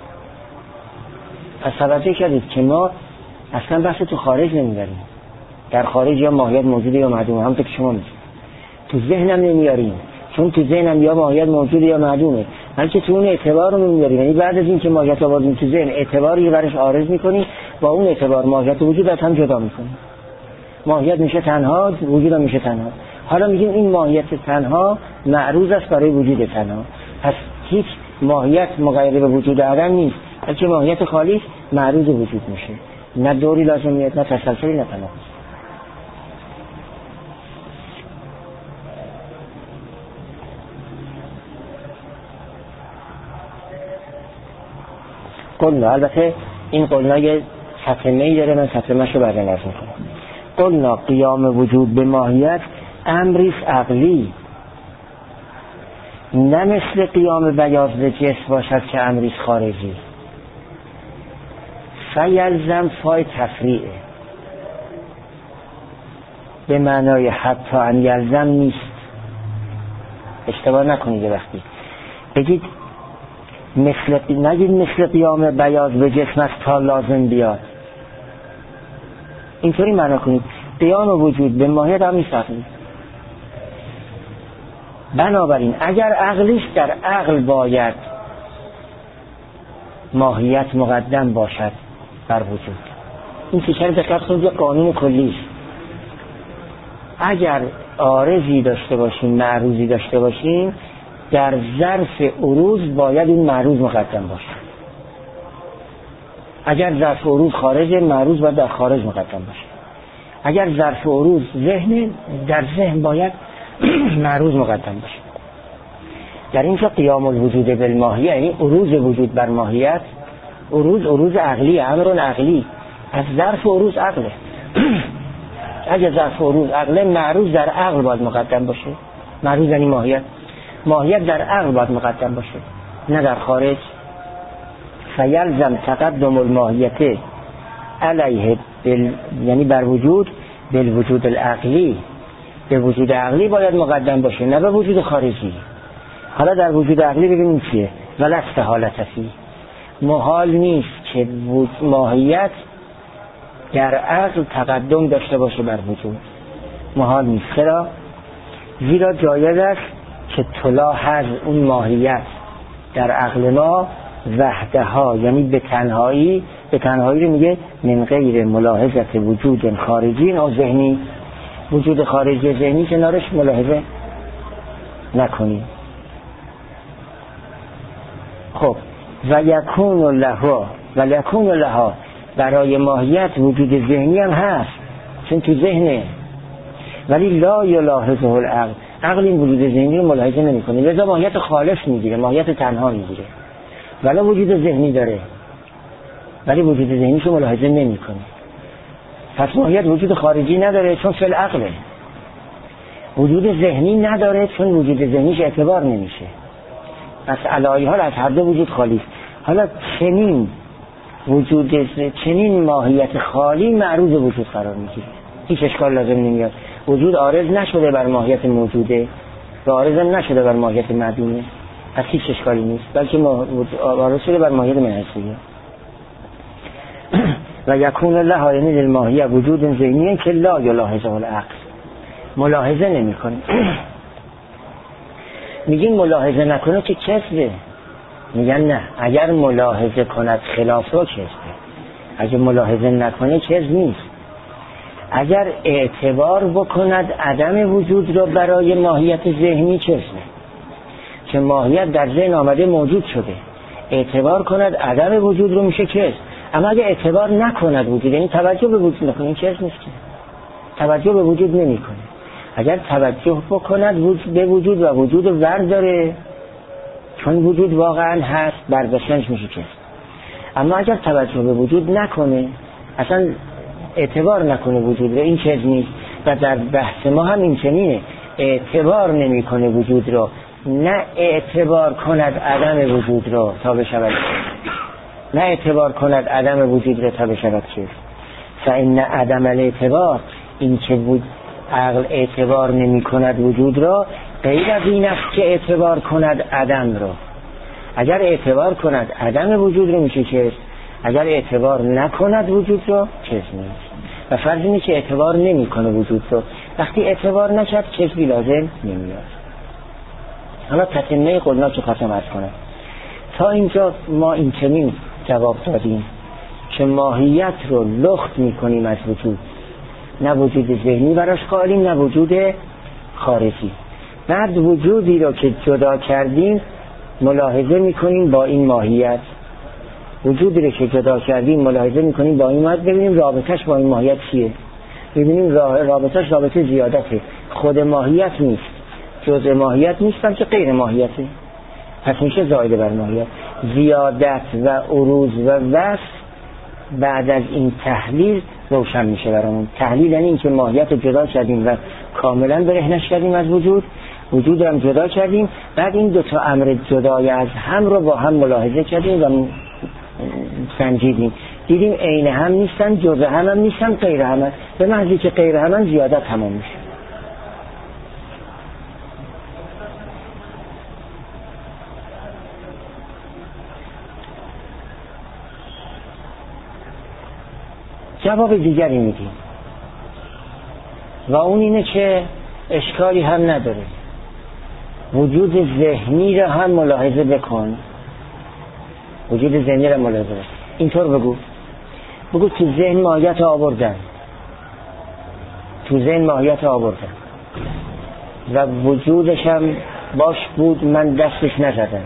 پس توجه کردید که ما اصلا بحث تو خارج نمیبریم. در خارج یا ماهیت موجوده یا معدومه، همونطور که شما میگید. تو ذهنم نمیاریم، چون تو ذهنم یا ماهیت موجوده یا معدومه، بلکه تو اون اعتبار رو میاریم. یعنی بعد از این که ماهیت آوردیم تو ذهن، اعتباری برش عارض میکنیم، با اون اعتبار ماهیت وجود از هم جدا میکنیم. ماهیت میشه تنها، وجود هم میشه تنها. حالا میگیم این ماهیت تنها معروض است برای وجود تنها. پس هیچ ماهیت مغایر به وجود عدم نیست، بلکه ماهیت خالی معروض وجود میشه، نه دوری لازم میاد نه تسلسلی نه تناقض. قلنا، البته این قلنا یه ختمه‌ای داره، من ختمه‌اش رو بعدا عرض می‌کنم. قلنا قیام وجود به ماهیت امری عقلی، نه مثل قیام بیاض به جسم باشد که امری خارجی. فیلزم فای تفریعه، به معنای حتی ان یلزم نیست. اشتباه نکنید وقتی بگید نگید مثل قیام بیاض به جسم است تا لازم بیاد، اینطوری معنا کنید. قیام وجود به ماهیت هم نیست عقلی. بنابراین اگر عقلیش، در عقل باید ماهیت مقدم باشد بر وجود. این فیچر دقت کنید یه قانون کلی است. اگر عارضی داشته باشیم، معروضی داشته باشیم، در ظرف عروض باید این معروض مقدم باشه. اگر ظرف عروض خارج، معروض باید در خارج مقدم باشه. اگر ظرف عروض ذهن، در ذهن باید معروض مقدم باشه. در اینجا قیام الوجود بالماهیه، یعنی عروض وجود بر ماهیت، عروض عقلی، امر عقلی، از ظرف عروض عقله. اگر ظرف عروض عقله، معروض در عقل باید مقدم باشه. معروض یعنی ماهیت در عقل باید مقدم باشه، نه در خارج. فیلزم تقدم الماهیت علیه یعنی بر وجود، بالوجود العقلی، به وجود عقلی باید مقدم باشه، نه به وجود خارجی. حالا در وجود عقلی ببینیم چیه. ولا استحالت فی، محال نیست که ماهیت در عقل تقدم داشته باشه بر وجود، محال نیست. چرا؟ زیرا جایز است که تلاحظ اون ماهیت در عقل ما وحدها، یعنی به تنهایی رو میگه من غیر ملاحظت وجود خارجی او ذهنی، وجود خارجی ذهنی کنارش ملاحظه نکنیم. خب و یکون لها برای ماهیت وجود ذهنی هم هست، چون تو ذهنه، ولی لا یلاحظه العقل، عقل این وجود ذهنی رو ملاحظه نمی‌کنه، لذا ماهیت خالص میگیره، ماهیت تنها میگیره. ولی وجود ذهنی داره، ولی وجود ذهنیش رو ملاحظه نمی‌کنه. پس ماهیت وجود خارجی نداره چون فی العقله، وجود ذهنی نداره چون وجود ذهنیش اعتبار نمیشه. پس علایه حال از هر دو وجود خالی است. حالا چنین ماهیت خالی معروض وجود قرار میگیره، هیچ اشکال لازم نمیاد. وجود عارض نشده بر ماهیت موجوده و عارض هم نشده بر ماهیت معدومه، پس هیچ اشکالی نیست، بلکه عارض شده بر ماهیت منحصریه. و یکون لها یعنی للماهیه وجود ذهنیه که لا یلاحظه العقل، ملاحظه نمیکنه. میگین ملاحظه نکنه که کذبه، میگن نه، اگر ملاحظه کند خلاف رو کذبه، اگر ملاحظه نکنه کذب نیست. اگر اعتبار بکند عدم وجود رو برای ماهیت ذهنی کذبه، که ماهیت در ذهن آمده موجود شده، اعتبار کند عدم وجود رو میشه کذب. اما اگر اعتبار نکند وجود، یعنی توجه به وجود نکنه، این کذب نیست، توجه به وجود نمیکنه. اگر توجه بکند به وجود و وجود رو برداره، چون وجود واقعا هست، برداشتنش میشه کذب. اما اگر توجه به وجود نکنه، اصلا اعتبار نکنه وجود رو، این کذب نیست. و در بحث ما هم این چنینه، اعتبار نمیکنه وجود رو، نه اعتبار کند عدم وجود رو تا بشود، نه اعتبار کند عدم وجود رو تا بشود کذب. فإن عدم الاعتبار، این که عقل اعتبار نمی کند وجود را، غیر از این است که اعتبار کند عدم را. اگر اعتبار کند عدم وجود رو میشه کذب، اگر اعتبار نکند وجود رو کذب نیست. و فرض اینه که اعتبار نمی کنه وجود رو، وقتی اعتبار نکرد کذبی لازم نمیاد. حالا تتمه قلنا که خواستم عرض کنم، تا اینجا ما این چنین جواب دادیم که ماهیت رو لخت میکنیم از وجود، نه وجود ذهنی براش قائلیم، نه وجود خارجی. بعد وجودی رو که جدا کردیم ملاحظه میکنیم با این ماهیت، وجودی رو که جدا کردیم ملاحظه میکنیم با این ماهیت، ببینیم رابطش با این ماهیت چیه، ببینیم رابطش رابطه زیادته، خود ماهیت نیست، جزء ماهیت نیستم که غیر ماهیته، پس میشه زائده بر ماهیت. زیادت و عروض و وصف بعد از این تحلیل روشن میشه برامون. تحلیل یعنی این که ماهیت رو جدا کردیم و کاملا برهنش کردیم از وجود هم جدا کردیم، بعد این دو تا امر جدای از هم رو با هم ملاحظه کردیم و سنجیدیم، دیدیم عین هم نیستن، جزء هم نیستن، غیر هم. به محضی که غیر هم زیادت تمام میشه. جواب دیگری میدیم و اون اینه که اشکالی هم نداره، وجود ذهنی رو هم ملاحظه بکن، وجود ذهنی رو ملاحظه بکن. اینطور بگو تو ذهن ماهیت آوردن، تو ذهن ماهیت آوردن و وجودش هم باش بود، من دستش نزدم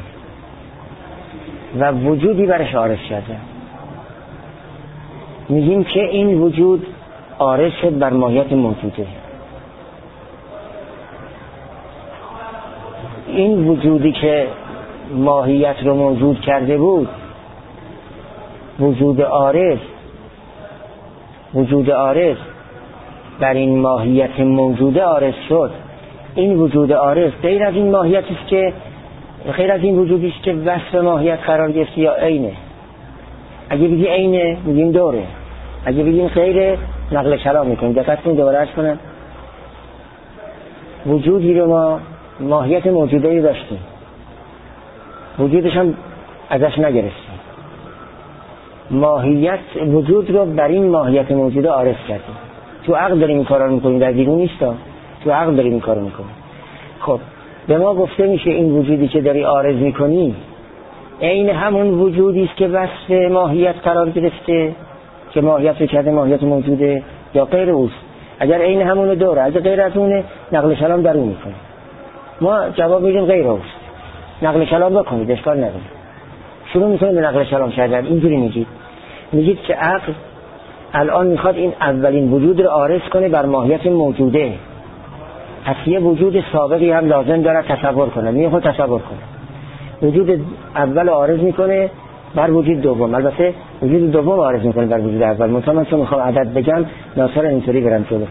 و وجودی برش عارض کردم. میگیم که این وجود عارض شد بر ماهیت موجوده. این وجودی که ماهیت رو موجود کرده بود، وجود عارض بر این ماهیت موجوده عارض شد. این وجود عارض غیر از این ماهیتی است که غیر از این وجودی است که وصف ماهیت قرار گرفت یا عینه. اگه بگی عینه میگیم دوره، اگه بگیم غیر نقل کلام میکنیم. دقت کنید دوباره عرض کنم، وجودی رو ما ماهیت موجوده‌ای داشتیم، وجودش هم ازش نگرفتیم، ماهیت وجود رو بر این ماهیت موجوده عارض کردیم. تو عقل داریم این کارا رو میکنیم، در بیرون نیستا، تو عقل داریم این کارو میکنیم. خب به ما گفته میشه این وجودی که داری عارض میکنی عین همون وجودی است که وصف ماهیت قرار گرفته که ماهیت رو کرده ماهیت موجوده، یا غیر اوست؟ اگر عین همون دوره، اگر غیر از اونه نقل کلام در اون میکنه. ما جواب میدیم غیر اوست، نقل کلام بکنید، اشکال نداره. شروع میکنید به نقل کلام کردن. اینجوری میگید که عقل الان میخواد این اولین وجود رو عارض کنه بر ماهیت موجوده، پس یه وجود سابقی هم لازم داره تصور کنه. میخواد تصور کنه وجود اول عارض میکنه بر وجود دوم، البته وجود دوم عارض میکنه بر وجود اول. مثلا چون میخوام عدد بگم ناصر اینطوری برم جلو،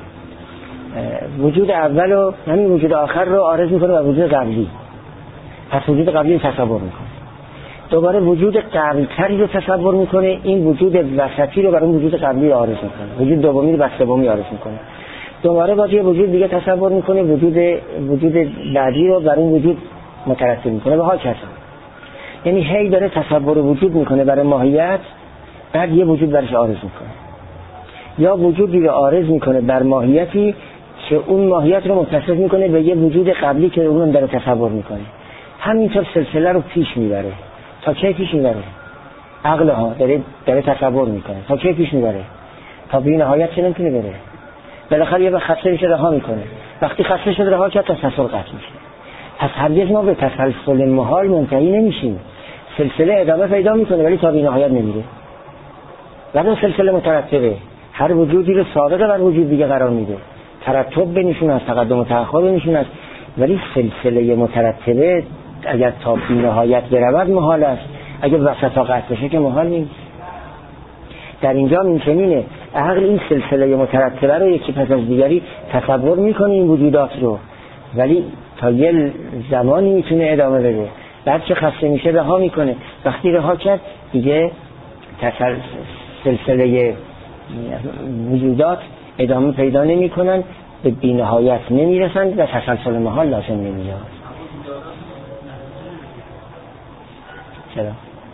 وجود اول و همین وجود آخر رو عارض میکنه بر وجود قبلی، پس وجود قبلی رو تصور میکنه. دوباره وجود قبلتری رو تصور میکنه، این وجود وسطی رو بر اون وجود قبلی عارض میکنه، وجود دومی رو بر سومی عارض میکنه. دوباره باز یه وجود دیگه تصور میکنه، وجود بعدی رو بر اون وجود مترتب میکنه و هاکذا. یعنی هی داره تصور وجود میکنه برای ماهیت، بعد یه وجود برش عارض میکنه، یا وجودی رو عارض میکنه بر ماهیتی که اون ماهیت رو متصل میکنه به یه وجود قبلی که اونم داره تصور میکنه. همینطور سلسله رو پیش میبره. تا کی پیش میبره؟ عقل ها داره تصور میکنه. تا کی پیش میبره؟ تا به نهایت چه نمیتونه بره. بالاخره یه وقت خسته میشه رها میکنه. وقتی خسته شد رها کرد تسلسل قطع میشه. پس هرگز ما به تسلسل محال منتهی نمیشیم. سلسله ادامه پیدا میکنه ولی تا به نهایت نمیره. بعد اون سلسله مترتبه، هر وجودی رو سابقه بر وجود دیگه قرار میده، ترتب بینشون از تقدم و تأخر بینشون است. ولی سلسله مترتبه اگر تا به نهایت برود محال است، اگر وسطا قطع بشه که محال نیست. در اینجا می‌بینه عقل این سلسله مترتبه رو یکی پس از دیگری تصور میکنه این وجودات رو، ولی تا یه زمانی میتونه ادامه بده، بعد که خسته میشه رها میکنه. وقتی رها کرد دیگه سلسله وجودات ادامه پیدا نمیکنن، به بی‌نهایت نمیرسن و تسلسل محال لازم نمیاد. چرا؟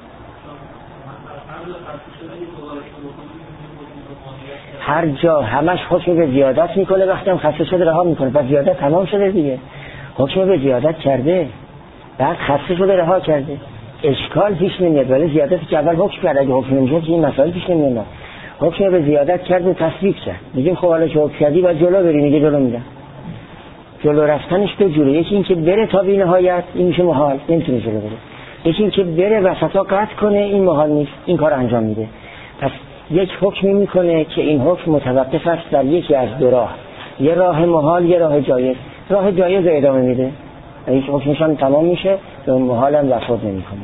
هر جا همش حکم به زیادت میکنه، وقتی هم خسته شده رها میکنه، پس زیادت تمام شده دیگه، حکم به زیادت کرده، بعد خسته شده رها کرده، اشکال پیش نمیاد. ولی زیادتی که اول حکم کرد، اگه حکم نمیشد این مسائل پیش نمیاد. حکم به زیادت کرد و تصدیق کرد، میگیم خب حالا که حکم کردی باید جلو بری، میگه جلو میرم. جلو رفتنش دو جوره، یکی این که بره تا بی نهایت، این میشه محال، نمیتونه جلو بره. یکی این که بره وسطا قطع کنه، این محال نیست، این کار انجام میده. پس یک حکمی میکنه که این حکم متوقف است در یکی از دو راه، یه راه محال، یه راه جایز. راه جایز رو ادامه میده، هیچ حکمشان تمام میشه و محال هم وفات نمیکنه.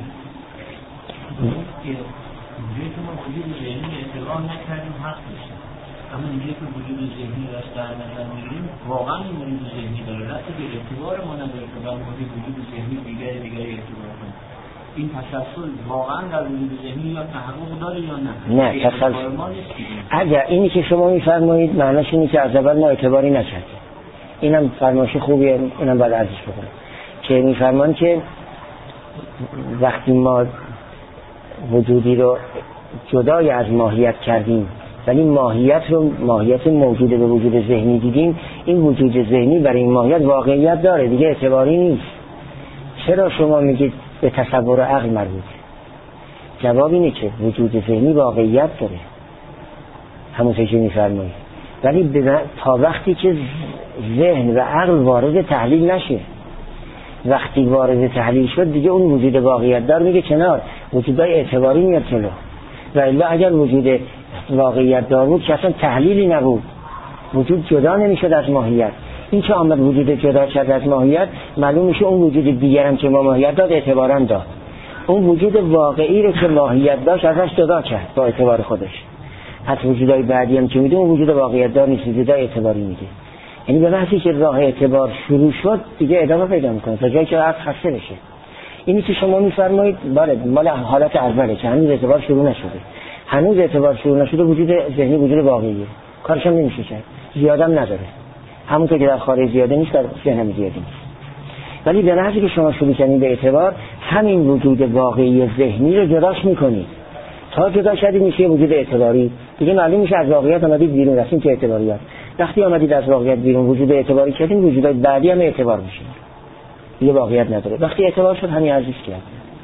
اما اینجا که وجود ذهنی را در نظر میگیریم، واقعا این وجود ذهنی داره، رفتی به اعتبار ما نداره که باید وجود ذهنی دیگری اعتبار کنه. این تسلسل واقعا در وجود ذهنی یا تحقق داره یا نه؟ نه تسلسل. اگر اینی که شما میفرمایید معناش اینه که از اول ما اعتباری نکردیم، اینم فرمایش خوبیه، اینم باید ارزش بکنم که میفرمان که وقتی ما وجودی رو جدای از ماهیت کردیم ولی ماهیت موجوده به وجود ذهنی دیدیم، این وجود ذهنی برای این ماهیت واقعیت داره دیگه، اعتباری نیست. چرا شما میگید به تصور عقل مربوط؟ جواب اینه که وجود ذهنی واقعیت داره، همون که میفرمایید، ولی تا وقتی که ذهن و عقل وارد تحلیل نشه. وقتی وارد تحلیل شد دیگه اون وجود واقعیت دار میگه کنار، وجودای اعتباری میاد جلو. و الا اگر وجود واقعیت دار بود که اصلا تحلیلی نبود، وجود جدا نمیشد از ماهیت. این که آمد وجود جدا کرد از ماهیت، معلوم میشه اون وجود دیگر هم که ما ماهیت داد اعتبارا داد. اون وجود واقعی رو که ماهیت داشت ازش جدا کرد با اعتبار خودش. حتی وجودای بعدی هم که میده اون وجود واقعیت دار نیست، وجودای اعتباری میده. یعنی به وقتی که راه اعتبار شروع شد دیگه ادامه پیدا میکنه تا جایی که عقل خسته بشه. اینی که شما میفرمایید مال حالت اوله که هنوز اعتبار شروع نشده. هنوز اعتبار شروع نشده، وجود ذهنی وجود واقعیه، کارش هم نمیشه کرد، زیادم نداره، همونطور که در خارج زیاده نیست در ذهن هم زیاده نیست. ولی به لحظه که شما شروع کنید به اعتبار، همین وجود واقعی ذهنی رو جداش میکنید تا جدا شدید میشه وجود اعتباری، دیگه معلوم میشه از واقعیت آمدید بیرون، رفتیم تو اعتباریات. وقتی آمدید از واقعیت بیرون وجود اعتباری کردیم، وجودات بعدی هم اعتبار میشه، دیگه واقعیت نداره. وقتی اعتبار شد همین ارزش کرد.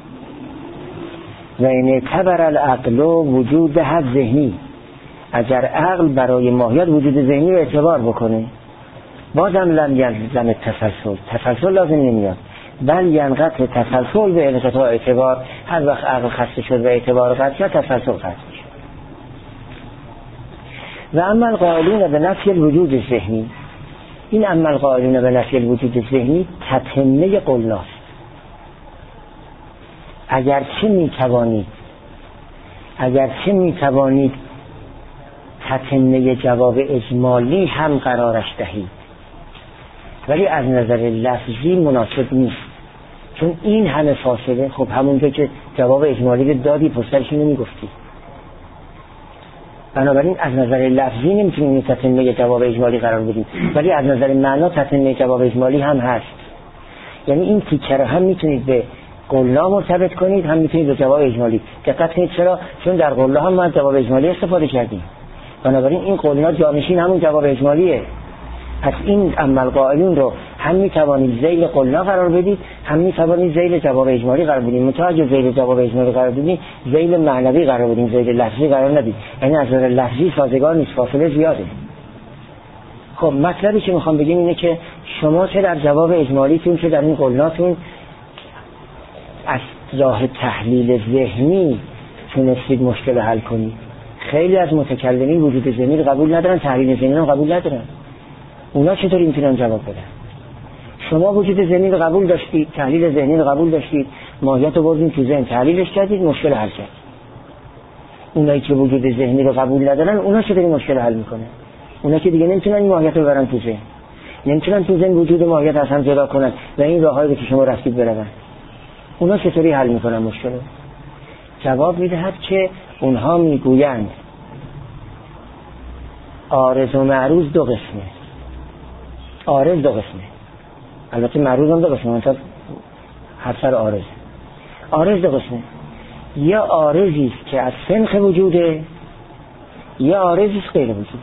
و این اعتبر العقل وجود حد ذهنی، اگر عقل برای ماهیت وجود ذهنی رو اعتبار بکنه، بازم لم یلزم تسلسل لازم نمیاد، بل ینقطع تسلسل به انقطاع اعتبار. هر وقت عقل خسته شد و اعتبار قطع شد، تسلسل قطع میشه. و اما القائلون به نفی الوجود ذهنی، این اما القائلون به نفی الوجود ذهنی تتمه قلناست. اگرچه میتوانید تتمه جواب اجمالی هم قرارش دهید، ولی از نظر لفظی مناسب نیست، چون این همه فاصله. خب همونجا که جواب اجمالی رو دادی پشترش نمیگفتی، بنابراین از نظر لفظی نمیتونیم تتمه جواب اجمالی قرار بدیم، ولی از نظر معنا تتمه جواب اجمالی هم هست. یعنی این تیکه رو هم میتونید به قلنا مرتبط کنید، هم میتونید به جواب اجمالی. دقت کنید چرا؟ چون در قلنا هم ما از جواب اجمالی استفاده کردیم، بنابراین این قلنا جانشین همون جواب اجمالیه. پس این اما القائلون رو هم میتوانید ذیل قلنا قرار بدید، هم میتوانید ذیل جواب اجمالی قرار بدید. متوجه ذیل جواب اجمالی قرار بدید، ذیل معنوی قرار بدید، ذیل لفظی قرار ندید. یعنی از نظر لفظی سازگار نیست، فاصله زیاده. خب مطلبی که میخوام بگم اینه که شما چه در جواب اجمالیتون چه در این قلناتون از راه تحلیل ذهنی تونستید مشکل حل کنید. خیلی از متکلمین وجود ذهنی رو قبول ندارن، تحلیل ذهنی رو قبول ندارن. اونا چطوری میتونن جواب بدن؟ شما وجود ذهنی رو قبول داشتید، تحلیل ذهنی رو قبول داشتید، ماهیت رو بردین تو ذهن، تحلیلش کردید، مشکل حل کرد. اونایی که وجود ذهنی رو قبول ندارن، اونا چطوری مشکل حل میکنن؟ اونا که دیگه نمیتونن این ماهیت رو ببرن تو ذهن، نمیتونن تو ذهن وجود ماهیت از هم جدا کنن و این راههایی که شما رفتید برن. اونا چطوری حل میکنن مشکل رو؟ جواب میدهد که اونها میگویند عارض و معروض دو قسمه. عارض دو قسمه، البته معروض هم دو قسمه، مثلا هر سر عارض. عارض دو قسمه، یا عارضی است که از سنخ وجوده، یا عارضی است غیر وجود.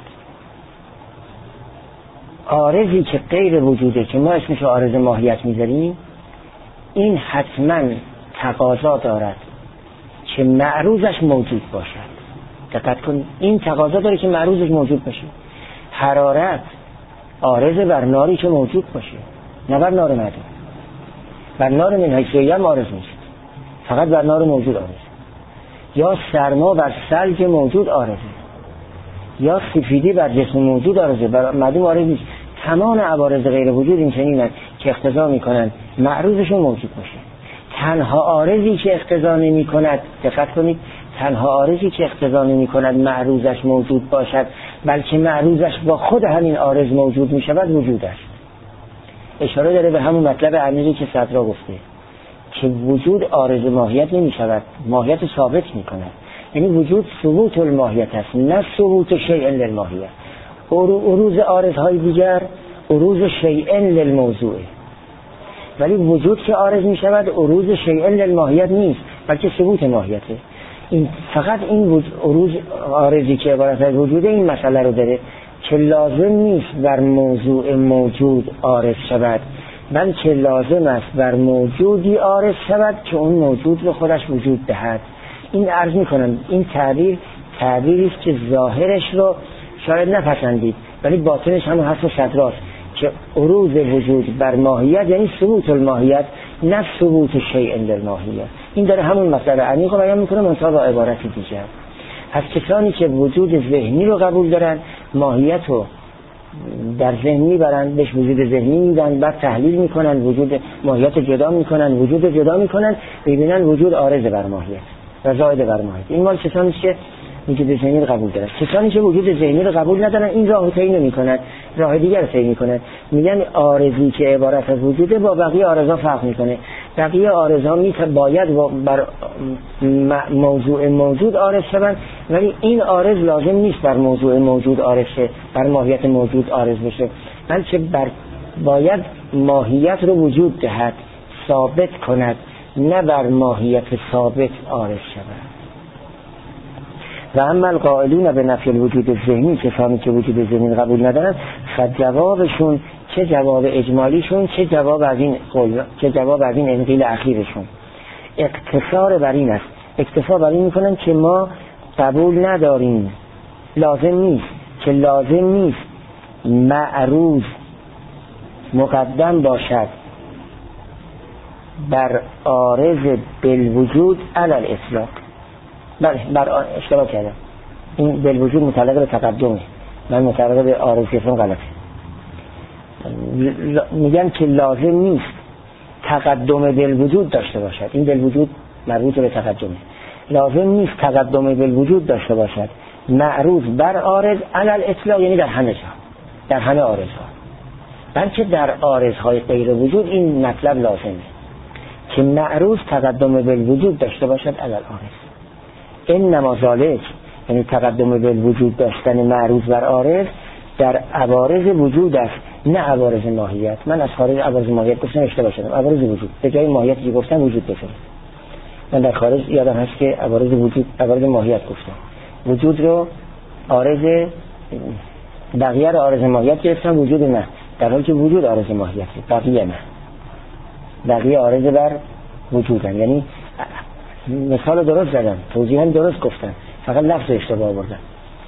عارضی که غیر وجوده که ما اسمش عارض ماهیت میذاریم، این حتما تقاضا دارد که معروضش موجود باشد. دقت کن، این تقاضا داره که معروضش موجود باشه. حرارت عارض بر ناری که موجود باشه، نه بر نار معدوم. بر نار منحیثیه هم عارض نیست، فقط بر نار موجود عارض. یا سرما بر ثلج موجود عارضه، یا سفیدی بر جسم موجود عارضه، بر معدوم عارض نیست. تمام عوارض غیر وجود این چنینن که اقتضا میکنن معروضشون موجود باشه. تنها عارضی که اقتضا نمی کند، دقت کنید، تنها عارضی که اقتضا نمی کند معروضش موجود باشد، بلکه معروضش با خود همین عارض موجود می شود، وجود است. اشاره داره به همون مطلب عمیقی که صدرا گفته که وجود عارض ماهیت نمی شود، ماهیت ثابت می کند. یعنی وجود ثبوت الماهیت است، نه ثبوت شیء للماهیت. عروض عارضهای دیگر عروض شیء للموضوع، ولی وجود که عارض می شود عروض شیء للماهیت نیست، بلکه ثبوت ماهیته. این فقط این عروض عارضی که عبارت از وجوده این مسئله رو داره که لازم نیست بر موضوع موجود عارض شود، بلکه لازم است بر موجودی عارض شود که اون موجود رو خودش وجود دهد. این عرض میکنم این تعبیری است که ظاهرش رو شاید نپسندید، ولی باطنش هم حرف صدراست که عروض وجود بر ماهیت یعنی ثبوت الماهیت، نه ثبوت شیء للماهیت. این داره همون مسئله عمیق رو بیان میکنه منتها با عبارت دیگر. از کسانی که وجود ذهنی رو قبول دارن، ماهیت رو در ذهن میبرن، بهش وجود ذهنی میدن، بعد تحلیل میکنن، وجود ماهیت جدا میکنن، وجود جدا میکنن، ببینن وجود عارض بر ماهیت و زائد بر ماهیت. این مال کسانی که وجود ذهنی رو قبول دارن. کسانی که وجود ذهنی رو قبول ندارن این راه طی نمیکنن، راه دیگر طی میکنن. میگن عارضی که عبارت از وجوده با بقیه عارضا فرق میکنه. بقیه عارضا باید بر موضوع موجود عارض شوند، ولی این عارض لازم نیست بر موضوع موجود عارض شه، بر ماهیت موجود عارض بشه، بلکه باید ماهیت رو وجود دهد، ثابت کند، نه بر ماهیت ثابت عارض شود. و اما القائلون به نفی الوجود الذهنی، کسانی که وجود ذهنی قبول ندارن، فجوابشون چه جواب اجمالیشون چه جواب از این انقیل اخیرشون اقتصار بر این است. اکتفا بر این میکنن که ما قبول نداریم، لازم نیست معروض مقدم باشد بر عارض بالوجود علی الاطلاق. بر اشتباه کردم، این بالوجود متعلق به تقدمه، من متعلق به عارض گفتم غلطه. میگن که لازم نیست تقدم بالوجود داشته باشد، این بالوجود مربوط به تقدمه، لازم نیست تقدم بالوجود داشته باشد معروض بر عارض علی الاطلاق، یعنی در همه جا، در همه عارضها، بلکه در عارضهای غیر وجود این مطلب لازمه که معروض تقدم بالوجود داشته باشد علی العارض. انما ذالک، یعنی تقدم بالوجود داشتن معروض بر عارض در عوارض وجود است، نه عوارض ماهیت. من از خارج عوارض ماهیت گفتم اشتباه شدم، عوارض وجود به جای ماهیت که گفتم وجود بذارم. من در خارج یادم هست که عوارض وجود، عوارض ماهیت گفتم، وجود رو عارض، بقیه رو عارض ماهیت گرفتم، وجود نه، در حالی که وجود عارض ماهیت، بقیه نه، بقیه عارض بر وجودن. یعنی مثال درست زدم، توضیح هم درست گفتم، فقط لفظ اشتباه آوردم.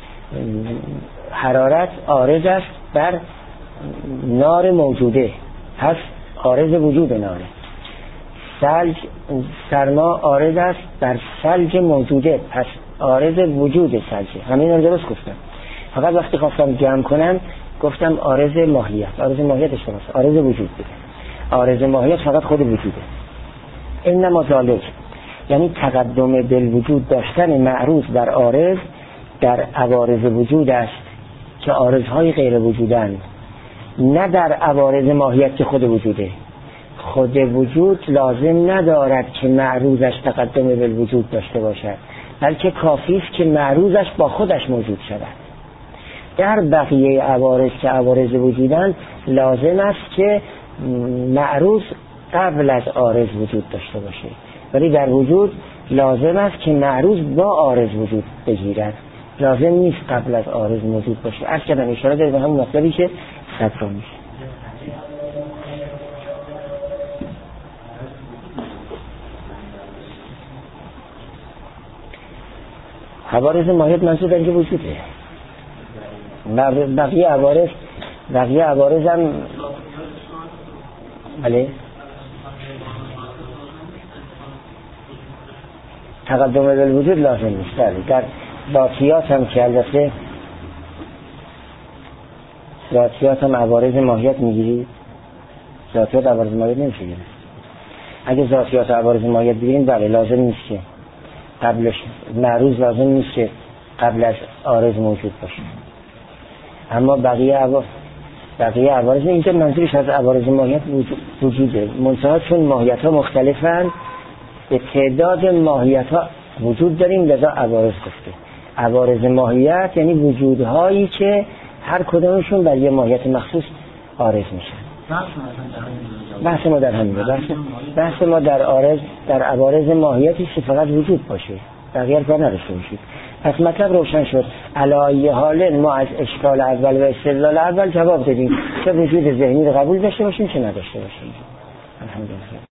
حرارت عارض است بر نار موجوده، پس عارض وجود ناره. ثلج، سرما عارض است بر ثلج موجوده، پس عارض وجود ثلجه. همین رو درست گفتم، فقط وقتی خواستم جمع کنم گفتم عارض ماهیت. عارض ماهیت اشتباه، عارض وجود بوده. عارض ماهیت فقط خود وجوده. انما ذالک، یعنی تقدم بالوجود داشتن معروض بر عارض در عوارض وجود است که عارضهای غیر وجودن، نه در عوارض ماهیت که خود وجوده. خود وجود لازم ندارد که معروضش تقدم بالوجود داشته باشد، بلکه کافی است که معروضش با خودش موجود شود. در بقیه عوارض که عوارض وجودن لازم است که معروض قبل از عارض وجود داشته باشه، ولی در وجود لازم است که معروض با عارض وجود بگیرد، لازم نیست قبل از عارض موجود باشه. از کردن اشاره داره به همون مطلبی که صدرا میشه. عوارض ماهیت منظور اینجا وجوده. بقیه عوارض هم بله تقدم بالوجود لازم نیست. در ذاتیات هم که البته ذاتیات هم عوارض ماهیت میگیرید، ذاتیات عوارض ماهیت نمیشه گیرید. اگه ذاتیات عوارض ماهیت بگیرید بله لازم نیست که قبلش معروض، لازم نیست که قبل از عارض موجود باشه. اما بقیه عوارض اینجا منظورش از عوارض ماهیت وجوده، منتها چون ماهیت ها مختلفن به تعداد ماهیت ها وجود داریم، لذا عوارض گفته. عوارض ماهیت یعنی وجودهایی که هر کدامشون بر یه ماهیت مخصوص عارض میشن. بحث ما در همینه، بحث ما در عوارض ماهیتی که فقط وجود باشه، بقیه کار نداشته باشید. پس مطلب روشن شد. علی حال ما از اشکال اول و استدلال اول جواب دادیم، چه وجود ذهنی رو قبول داشته باشیم چه نداشته باشیم. الحمدلله.